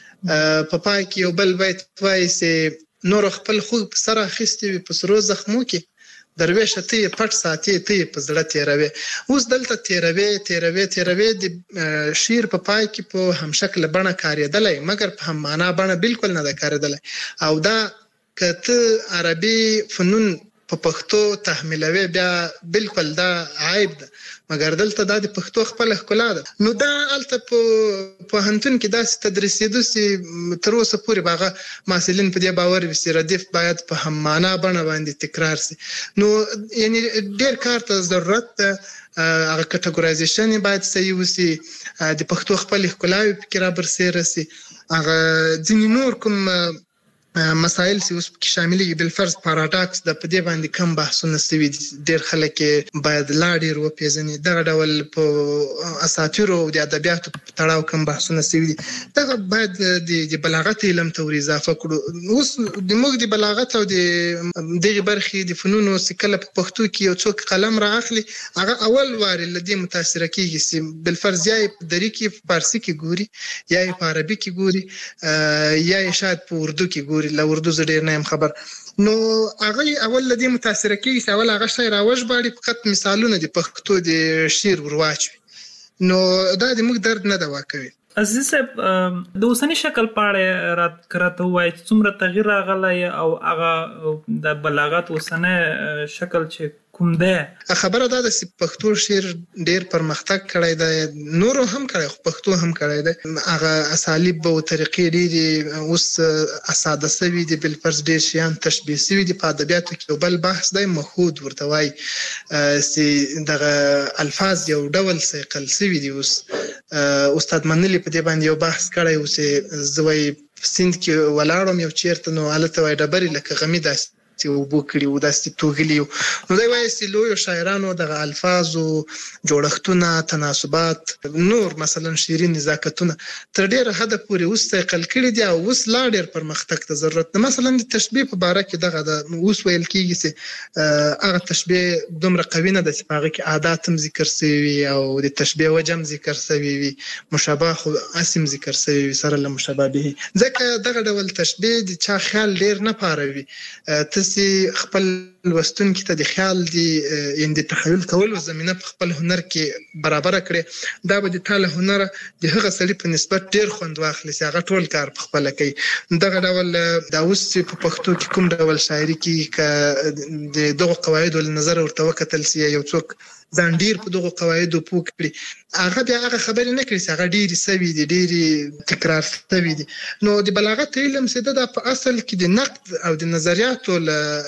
په پای کې یو بل بیت وایي چې نور خپل خوږ په سر اخیستې وي په سرو زخمو کې، درویشه ته یې پټ ساتې ته یې په زړه تېروي. اوس دلته تېروي تېروي تېروي د شعر په پای کې په همشکله بڼه کارېدلی، مګر په هم معنا بڼه بالکل نه ده کارېدلی. او دا که ته عربي فنون په پښتو تحمیلوي بیا بالکل دا عیب ده، مګر دلته دا د پښتو خپل ښکلا ده. نو دا هلته په پوهنتون کې داسې تدریسېدو چې تر اوسه پورې به هغه محصلین په دې باور وي چې ردیف باید په هم معنا بڼه باندې تکرار سي. نو یعنی ډېر کار ته ضرورت ده، هغه کټګورایزیشن باید صحیح وسي، د پښتو خپل ښکلاوې پکې را برسېره سي، هغه ځینې نور کوم مسائل چې اوس پکې شاملېږي بالفرض پاراډاکس د په دې باندې کم بحثونه سوي دي، ډېر خلک یې باید لا ډېر وپېژني. دغه ډول په اساطیرو او د ادبیاتو په تړاو کم بحثونه سوي دي، دغه باید د بلاغت علم ته ور اضافه کړو. اوس د موږ د بلاغت او د دغه برخې د فنونو چې کله په پښتو کې یو څوک قلم را اخلي، هغه اول وارې له دې متاثره کېږي چې بالفرض یا یې په دري کې په فارسي کې ګوري، یا یې په عربي کې ګوري، یا یې شاید په اردو کې ګوري. له اردو زه ډېر نه یم خبر. نو هغه اول له دې متاثره کېږي چې اول هغه شی راوژباړي، فقط مثالونه د پښتو د شعر ور واچوي. نو دا د موږ درد نه دوا کوي. عزیز صاحب، د اوسني شکل په اړه راته ووایئ چې څومره تغییر راغلی او هغه د بلاغت اوسنی شکل چې کوم دی؟ خبره دا ده چې پښتو شعر ډېر پرمختګ کړی دی، نورو هم کړی خو پښتو هم کړی دی. هغه اسالیب او طریقې ډېرې اوس اساده سوي دي، بالفرض ډېر شیان تشبیه سوي دي. په ادبیاتو کې یو بل بحث دی مخود ورته وایي، چې دغه الفاظ یو ډول صیقل سوي دي. اوس استاد منلي په دې باندې یو بحث کړی و چې زه وایي په سیند کې ولاړم یو چېرته، نو هلته وایي ډبرې لکه غمي داسې چې اوبو کړي وو، داسې توغلي وو. نو دی وایي چې لویو شاعرانو دغه الفاظو جوړښتونه، تناسبات، نور مثلا شعري نزاکتونه تر ډېره حده پورې اوس صیقل کړي دي، او اوس لا ډېر پرمختګ ته ضرورت ده. مثلا د تشبیه په باره کې دغه ده، اوس ویل کېږي چې هغه تشبیه دومره قوي نه ده چې په هغه کې عادات هم ذکر سوي وي او د تشبیه وجه هم ذکر سوي وي، مشابه خو اسم ذکر سوي وي سره له مشابه به. ځکه دغه ډول تشبیه د چا خیال ډېر نه پاروي. ته چې خپل لوستونکي ته د خیال دی یعنې د تخیل کولو زمینه په خپل هنر کې برابره کړې، دا به د تا له هنره د هغه سړي په نسبت ډېر خوند واخلي چې هغه ټول کار په خپله کوي. دغه ډول دا اوس چې په پښتو کې کوم ډول شاعري کې که د دغو قواعدو له نظره ورته وکتل سي، یو څوک ځان ډېر په دغو قواعدو پوه کړي، هغه بیا هغه خبرې نه کړي چې هغه ډېرې سوي دي، ډېرې تکرار سوي دي. نو د بلاغت علم چې ده دا په اصل کې د نقد او د نظریاتو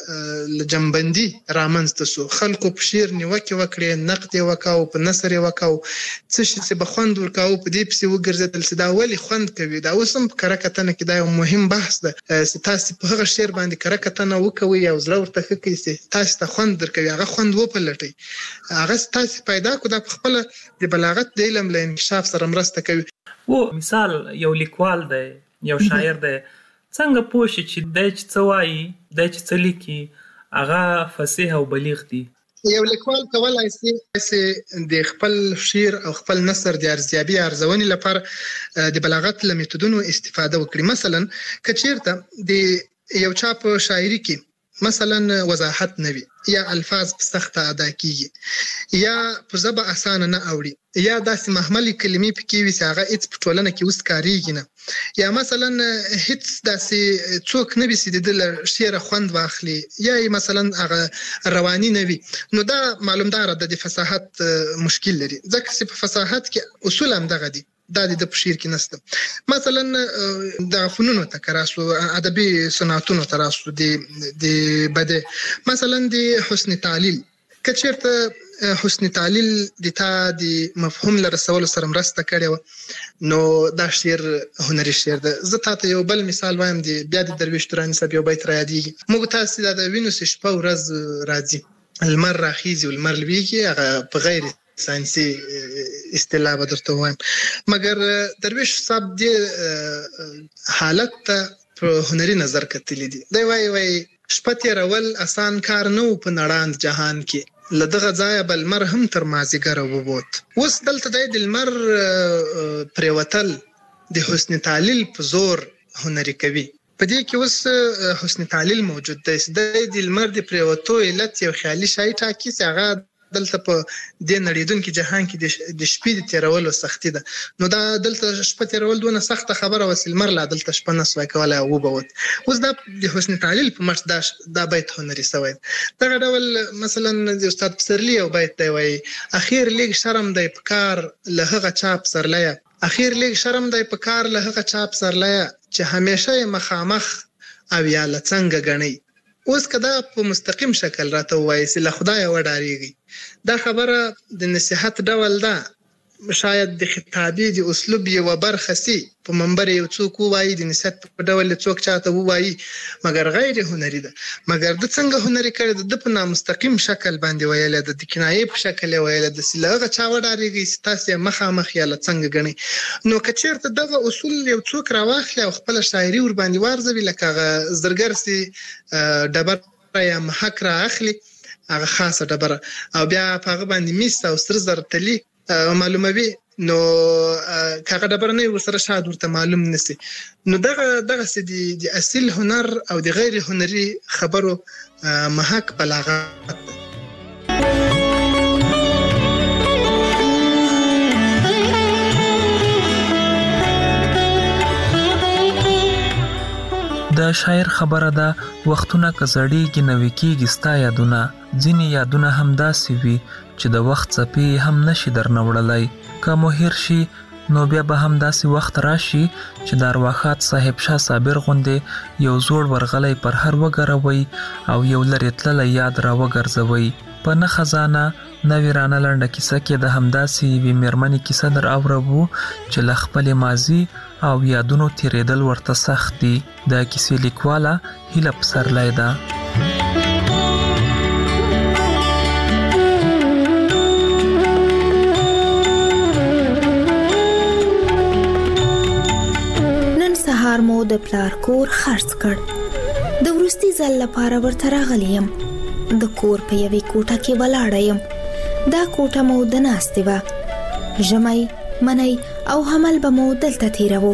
له جنبندي رامنځته سو. خلکو په شعر نیوکې وکړې، نقد یې وکاو، په نثر یې وکاو، څه شي چې به خوند ورکاو په دې پسې وګرځېدل چې دا ولې خوند کوي. دا اوس هم په کره کتنه کې دا یو مهم بحث ده چې تاسې په هغه شعر باندې کره کتنه وکوئ او زړه ورته ښه کړئ چې تاسې ته خوند درکوي، هغه خوند وپلټئ، هغه تاسې پیدا کړو. دا په خپله د بلاغت د علم له انکشاف سره مرسته کوي. و مثال یو لیکوال دی، یو شاعر دی، څنګه پوه شي چې دی چې څه وایي، دی چې څه لیکي هغه فصیح او بلیغ دی؟ یو لیکوال کولای شي چې د خپل شعر او خپل نثر د ارزیابي ارزونې لپاره د بلاغت له میتودونو استفاده وکړي. مثلا که چیرته د یو چا په شاعري کې مثلا وضاحت نه وي، یا الفاظ په سخته ادا کیږي، یا په ژبه اسانه نه اوړي، یا داسې محملي کلمې پکې وي چې هغه هېڅ په ټولنه کې اوس کارېږي نه، یا مثلا هېڅ داسې څوک نه وي چې د ده له شعره خوند واخلي، یا مثلا هغه رواني نه وي. نو دا معلومداره ده د فصاحت مشکل لري، ځکه چې په فصاحت کې اصول هم دغه دي دا د شعر کې نشته. مثلا د فنونو تکراسو ادبي صنعتونو تراسو د د بده مثلا د حسن تعلیل کچرته حسن تعلیل د تا د مفهوم لرسول سره مرسته کړي نو دا شعر هنري شعر ده. زه تاسو یو بل مثال وایم د بیا د درویش ترانی صاحب یو بیت را یادېږي موږ تاسو د وینوس شپه ورځ راځي المر راخیزي والمر لويږي هغه په غیر ساينسي اصطلاح به درته وایم مګر درویش صاحب د حالت ته هنري نظر کتلی دي. دی وای وای شپه تیرول آسان کار نه په نړاند جهان کې لدغه ځای بل مر هم تر مازیګر وبوت. اوس دلته د المر پریوتل د حسن تعلیل په زور هنري کوي. په دې کې اوس حسن تعلیل موجود دی. د المر د پریوتو علت یو خیالي شای ټاکي چې هغه دلته په د نړیدونکو جهان کې د شپې د تیرولو سختي ده. نو دا دلته شپه تیرول دونه سخته خبره وسیل مرله دلته شپه نسوي کولای او بوت. اوس دا د حسن تعلیل په مش دا دا بیت هنري سوی. دا ډول مثلا د استاد پسرلی او بیت دی وای اخیر لیک شرم دی په کار له هغه چاپ سرلیا اخیر لیک شرم دی په کار له هغه چاپ سرلیا چې همیشه مخامخ او یا لڅنګ غنی. اوس کدا په مستقیم شکل راته وایي چې له خدای وډاریږي. دا خبره د نصيحت ډول ده شاید د خطابي د اسلوب یو برخه سي په منبر یو څوک وایي د نصيحت په ډول څوک چاته وایي مګر غیر هنري ده. مګر د څنګه هنري کړي د په نامستقیم شکل باندې ویل د کنایې په شکل ویل د سلغه چا وډاریږي تاسو مخامخ یا لڅنګ غني. نو کچیرته دغه اصول یو څوک راواخلي او خپل شاعري ور باندې وارزوي لکه زرګر سي ډبر یا محک را اخلي هغه خاصه ډبره او بیا په هغه باندې میس او سر زر تلی معلوموي نو کاغه ډبره نه ورسره شاد ورته معلوم نسی. نو دغه دغه سدي د اصل هنر او د غیر هنري خبرو محک بلاغت. د شاعر خبره ده وختونه کزړیږي نوې کېږي ستا یادونه ځینې یادونه هم داسې وي چې د وخت څپې هم نشي درنه وړلی که مو هیر شي نو بیا به هم داسې وخت راشي چې د ارواښاد صاحب شاه صابر غوندې یو زوړ ورغلی پر هر وګروئ او یو لرې تللی یاد را وګرځوئ. په نه خزانه نوې رانه لنډه کیسه کې د همداسې یوې مېرمنې کیسه در اوربو چې له خپلې ماضي او یادونو تیریدل ورته سخت دي. د کیسې لیکواله هیله پسرلی ده. نن سهار مو د پلار کور خرڅ کړ. د وروستي ځل لپاره ورته راغلی یم. د کور په یوې کوټه کې ولاړه یم. دا کوټه مو د ناستې وه. ژمی منی او حمل به مو دلته تیروو.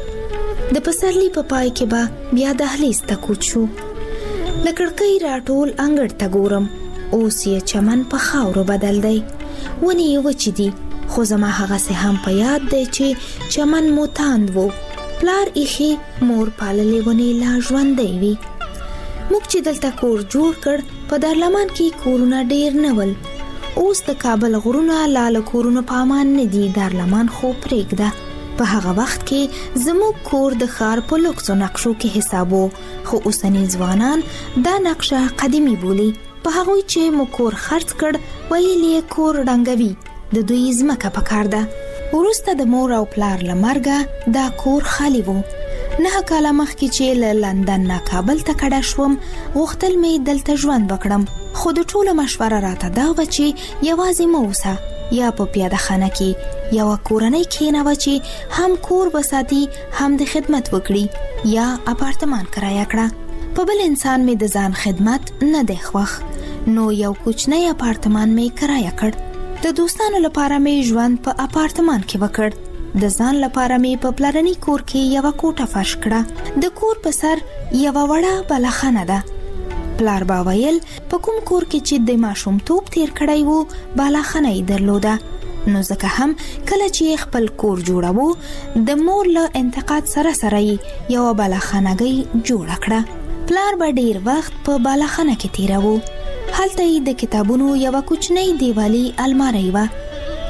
د پسرلی په پای کې به بیا دهلیز ته کوچ شو. له کړکۍ راټول انګړ ته ګورم. اوس یې چمن په خاورو بدل دی. ونې یې وچې دي خو زما هغسې هم په یاد دی چې چمن مو تاند و. پلار ایښې مور پاللې ونې لا ژوندی وي. موږ چې دلته کور جوړ کړ په دارلمان کې کورونه ډیر نه ول. اوس د کابل غرونه لاله کورونه په امان نه دي. دارلمان خو پرېږده. په هغه وخت کې زموږ کور د ښار په لوکسو نقشو کې حسابو خو اوسني ځوانان دا نقشه قدیمي بولي. په هغوی چې مو کور خرڅ کړ ویل یې کور ړنګوي. د دوی ځمکه پکار ده. وروسته د مور او پلار له مرګه دا کور خالی وو. نه کاله مخکې چې له لندن نه کابل ته کډه شوم غوښتل مې دلته ژوند وکړم خو د ټوله مشوره راته دا وه چې یوازې مه اوسه یا په پیاده خانه کې یوه کورنۍ کښېنوه چې هم کور وساتي هم د خدمت وکړي یا اپارتمان کرایه کړه. په بل انسان مې د ځان خدمت نه دی خوښ نو یو کوچنی اپارتمان مې کرایه کړ. د دوستانو لپاره مې ژوند په اپارتمان کې وکړ. د ځان لپاره مې په پلرني کور کې یوه کوټه فرش کړه. د کور په سر یوه وړه بلخانه ده. پلار با ویل په کوم کور کې چې د ماشومتوب تیر کړی وو بلخانه یې درلوده. نو ځکه هم کله چې خپل کور جوړوو د مور له انتقاد سره سره یې یوه بلخانهګۍ جوړه کړه. پلار به ډیر وخت په بلخانه کې تیروو. هلته یې د کتابونو یوه کوچنۍ دیوالي الماری وه.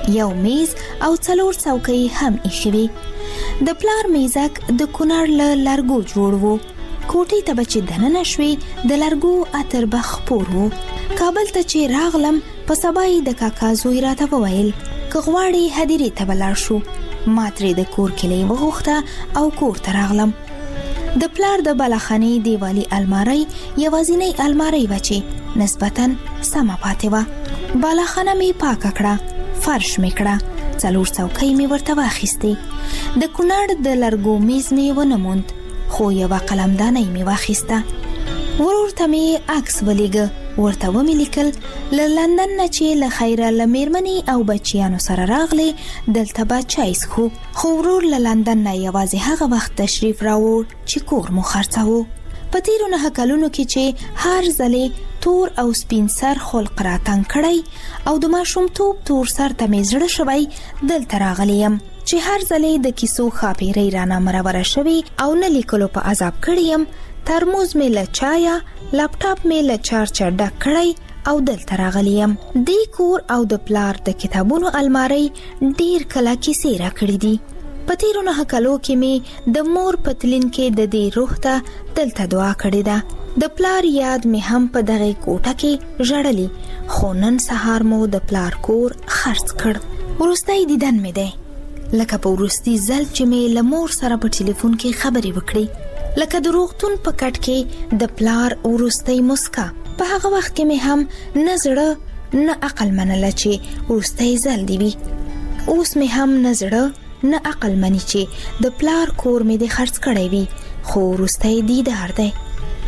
یو میز او څلور څوکۍ هم ایښې وې. د پلار میزک د کونړ له لرګو جوړ و. کوټې ته به چې دننه شوې د لرګو عطر به خپور و. کابل ته چې راغلم په سبا یې د کاکا زوی راته وویل که غواړې هدیرې ته به لاړ شو. ما ترې د کور کیلۍ وغوښته او کور ته راغلم. د پلار د بالاخانې دیوالي المارۍ یوازینۍ المارۍ وه چې نسبتاً سمه پاتې وه. بالاخانه مې پاکه کړه، فرش مې کړه، څلور څوکۍ مې ورته واخیستې. د کونړ د لرګو میز مې ونه موند، خو یوه قلمدانۍ مې واخیسته. ورور ته مې عکس ولیږه، ورته ومې لیکل له لندن نه چې له خیره له میرمنې او بچیانو سره راغلې دلته به چای څښو. خو ورور له لندن نه یوازې هغه وخت تشریف راوړ چې کور مو خرڅاوه. په تیرو نهه کلونو کې چې هر ځلې تور او سپین سر خلق راتنګ کړی او د ماشومتوب تور سر ته مې زړه شوی دلته راغلی یم چې هر ځلې د کیسو خاپیرۍ رانه مروره شوي او نه لیکلو په عذاب کړی یم. ترموز مې له چایا، لپټاپ مې له چارچه ډک کړی او دلته راغلی یم. دې کور او د پلار د کتابونو المارۍ ډیر کله کیسې راکړي دي. په تیرو نهه کلو کې مې د مور په تلین کې د دې روح ته دلته دعا کړې ده. د پلار یاد مې هم په دغه کوټه کې ژړلی، خو نن سهار مو د پلار کور خرڅ کړ. وروستی دیدن مې دی، لکه په وروستي ځل چې مې له مور سره په ټلیفون کې خبرې وکړې، لکه د روغتون په کټ کې د پلار وروستی مسکا. په هغه وخت کې مې هم نه زړه نه عقل منله چې وروستی ځل دی وي. اوس مې هم نه زړه نه عقل مني چې د پلار کور مې د خرڅ کړی وي، خو وروستی دیدار دی.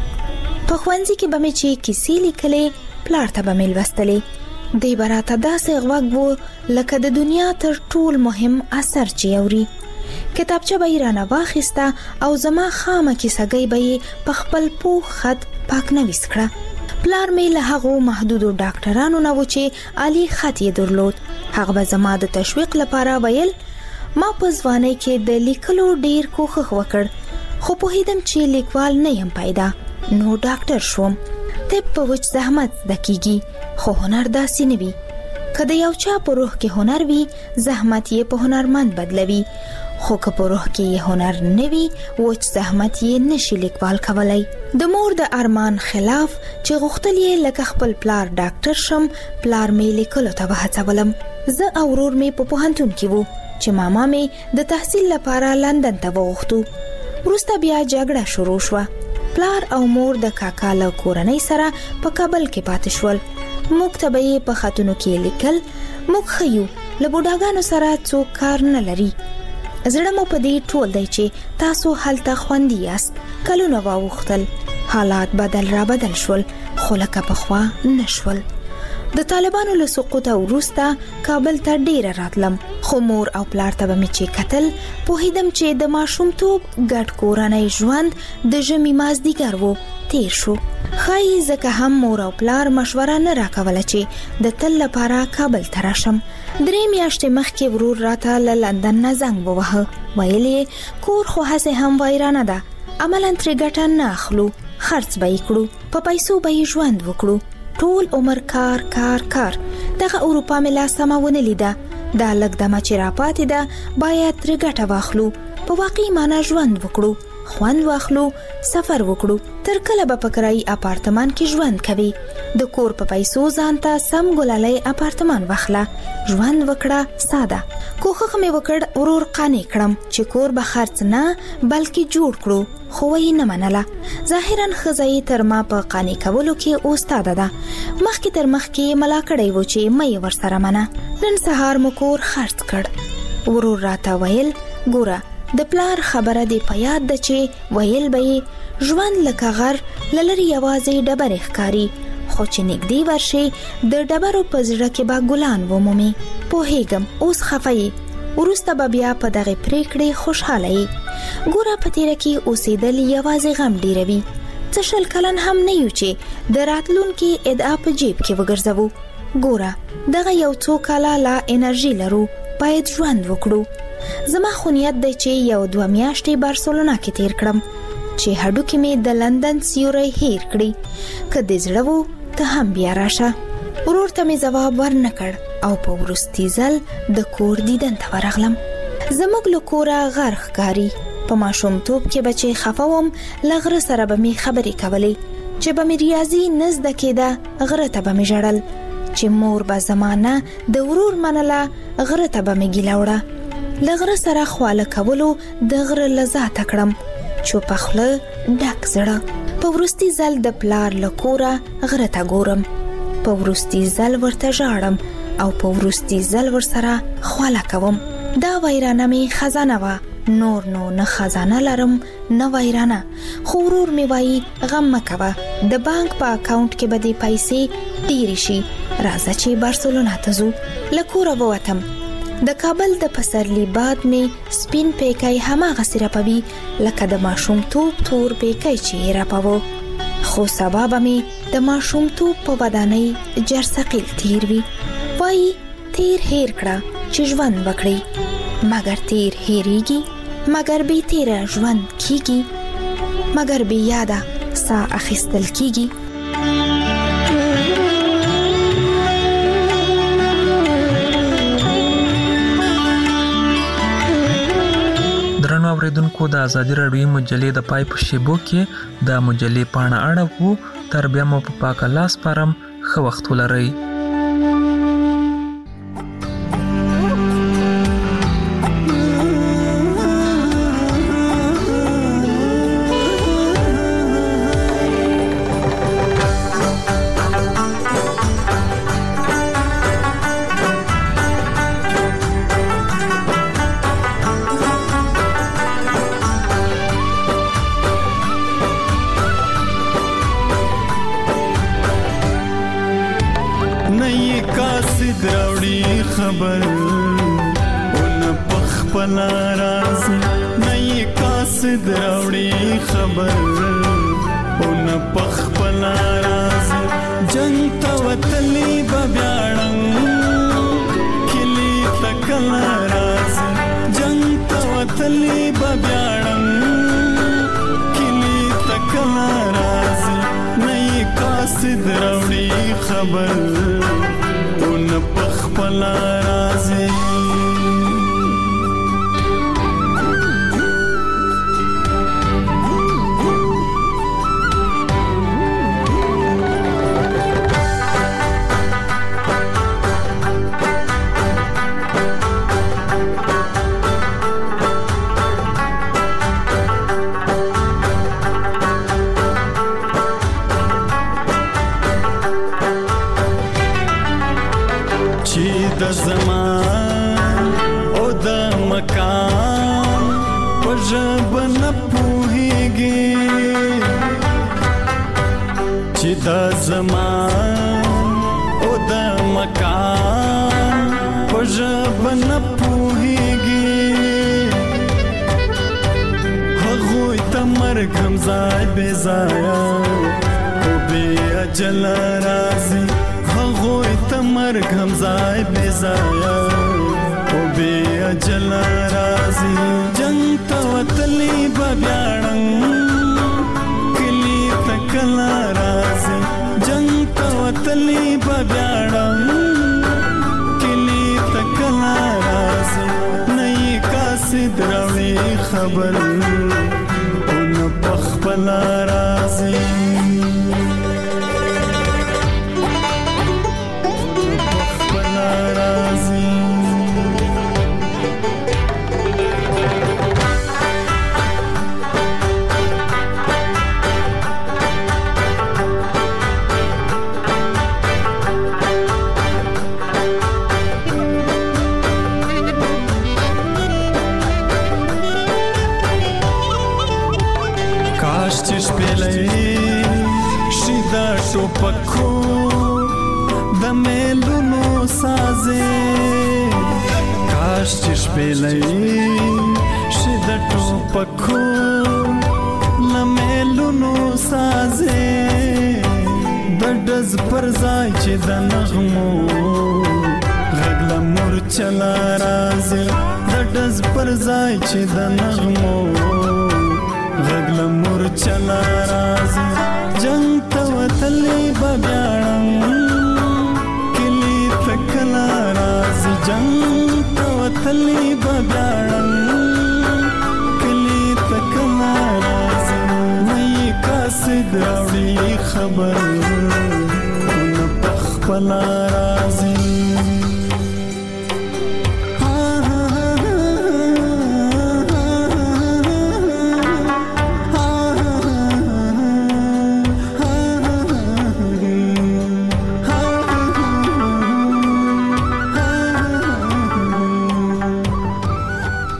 په ښوونځي کې به مې چې کیسې لیکلې پلار ته به مې لوستلې. دی به راته داسې غوږ و لکه د دنیا تر ټول مهم اثر چې اوري. کتابچه به یې رانه واخیسته او زما خامه کیسهګۍ به یې په خپل پوخ خط پاک نویس کړه. پلار مې له هغو محدودو ډاکټرانو نه و چې عالی خط یې درلود. هغه به زما د تشویق لپاره ویل. ما په ځوانۍ کې د لیکلو ډیر کوښښ وکړ، خو پوهیدم چې لیکوال نه یم پیدا، نو ډاکټر شوم. طب په وچ زحمت زده کیږي، خو هنر داسې نه وي. که د یو چا په روح کې هنر وي، زحمت یې په هنرمند بدلوي، خو که په روح کې یې هنر نه وي، وچ زحمت یې نشي لیکوال کولای. د مور د ارمان خلاف چې غوښتل یې لکه خپل پلار ډاکټر شم، پلار مې لیکلو ته وهڅولم. زه او ورور مې په پوهنتون کې وو چې ماما مې د تحصیل لپاره لندن ته وغوښتو. وروسته بیا جګړه شروع شوه. پلار او مور د کاکا له کورنۍ سره په کابل کې پاتې شول. موږ ته به یې په خطونو کې لیکل موږ ښه یو، له بوډاګانو سره څوک کار نه لري. زړه مو په دې ټول دی چې تاسو هلته خوندي یاست. کلونه واوښتل، حالات بدل را بدل شول، خو لکه پخوا نه شول. د طالبانو له سقوطه وروسته کابل ته ډیره راتلم، خو مور او پلار ته به مې چې کتل پوهیدم چې د ماشومتوب ګډ کورنۍ ژوند د ژمي مازدیګر و تیر شو. ښایي ځکه هم مور او پلار مشوره نه راکوله چې د تل لپاره کابل ته راشم. درې میاشتې مخکې ورور راته له لندن نه زنګ ووهه، ویل یې کور خو هسې هم ویرانه ده، عملاً ترې ګټه نه اخلو، خرڅ به یې کړو، په پیسو به یې ژوند وکړو. ټول عمر کار کار کار. دغه اروپا مې لا سمه ونه لیده. دا لږ دمه چې راپاتې ده باید ترې ګټه واخلو، په واقعي معنا ژوند وکړو، خوند واخلو، سفر وکړو. تر کله به په کرایي اپارتمان کې ژوند کوي؟ د کور په پیسو ځان ته سم ګلالی اپارتمان واخله، ژوند وکړه ساده. کوښښ مې وکړ ورور قانع کړم چې کور به خرڅ نه بلکې جوړ کړو، خو یې نه منله. ظاهراً ښځه یې تر ما په قانع کولو کې استاده ده. مخکې تر مخکې ملا کړی و چې مه یې ورسره منه. نن سهار مو کور خرڅ کړ. ورور راته ویل ګوره د پلار خبره دی په یاد ده چې ویل به یې ژوند لکه غر للري یوازې ډبرې ښکاري، خو چې نږدې ورشي د ډبرو په زړه کې به ګلان ومومي. پوهیږم اوس خفه یې، وروسته به بیا په دغه پریکړې خوشحاله یې. ګوره په تیره کې اوسېدل یوازې غم ډیروي. څه شل کلن هم نه یو چې د راتلونکي ادعا په جیب کې وګرځوو. ګوره دغه یو څو کاله لا انرژي لرو، باید ژوند وکړو. زما خو نیت دی چې یو دوه میاشتې بارسلونا کې تیر کړم چې هډوکې مې د لندن سیوری هیر کړي. که دې زړه وو ته هم بیا راشه. ورور ته مې جواب ورنکړ او په وروستي ځل د کور دیدن ته ورغلم. زموږ له کوره غر ښکاري. په ماشومتوب کې به چې خفه وم له غره سره به مې خبرې کولې، چې به مې ریاضي نه زده کېده غره ته به مې ژړل، چې مور به زمانه د ورور منله غره ته به مې ګیله وړه. له غره سره خواله کولو د غره لذات کړم، چوپه خوله ډک زړه. په وروستي ځل د پلار له کوره غره ته ګورم، په وروستي ځل ورته ژاړم او په وروستي ځل ورسره خواله کوم. دا ویرانه مې خزانه وه، نور نو نه خزانه لرم نه ویرانه. خو ورور مې وایي غم مه کوه، د بانک په اکاونټ کې به دې پیسې ډېرې شي، راځه چې بارسلونا ته ځو. له کوره ووتم. د کابل د پسرلي باد مې سپین پیکی هماغسې رپوي لکه د ماشومتوب تور پیکی چې یې رپوه. خو سبا به مې د ماشومتوب په ودانۍ جرثقیل تیر وي. وایي تیر هیر کړه چې ژوند وکړي، مګر تیر هیریږي، مګر بې تیره ژوند کیږي، مګر بې یاده سا اخیستل کیږي. درنو اوریدونکو، د ازادي راډیو مجلې د پای په شیبو کې د مجلې پاڼه اړوو. تر بیا مو په پاک الله سپارم. ښه وخت ولرئ. خبر اون پخپلا راز نئی قاصد راوڑی خبر اون پخپلا راز جنگ تا وطلی ببیاڑن کلی تکلا راز جنگ تا وطلی ببیاڑن کلی تکلا راز نئی قاصد راوڑی خبر اون پخپلا رازی د زمان او د مکان پژب نه پوهیږي چې د زمان او د مکان پژب نه پوهیږي هغوی ته مرګ هم ځای بې ځایه او بې اجله راځي هغوی ته مرګ هم ځای بې ځایه او بې اجله راځي جنګ ته وتلي به بیا کلی ته کله راځي جنګ ته وتلي به بیا کلی ته کله راځي نه یې قاصد راوړي خبر او نه پخپله راځي ټوپکو د میلونو سازې کاش چې شپېلۍ شي د ټوپکو له میلونو سازې د ډز پر ځای چې د نغمو غږ له مورچله راځي د ډز پر ځای چې د نغمو غږ له مورچله راځي جنگ ته وتلی به بیا جنگ توتلی ببیاړم کلی تک ناراضي مې قاصد راوړي خبر نه پخپل راضي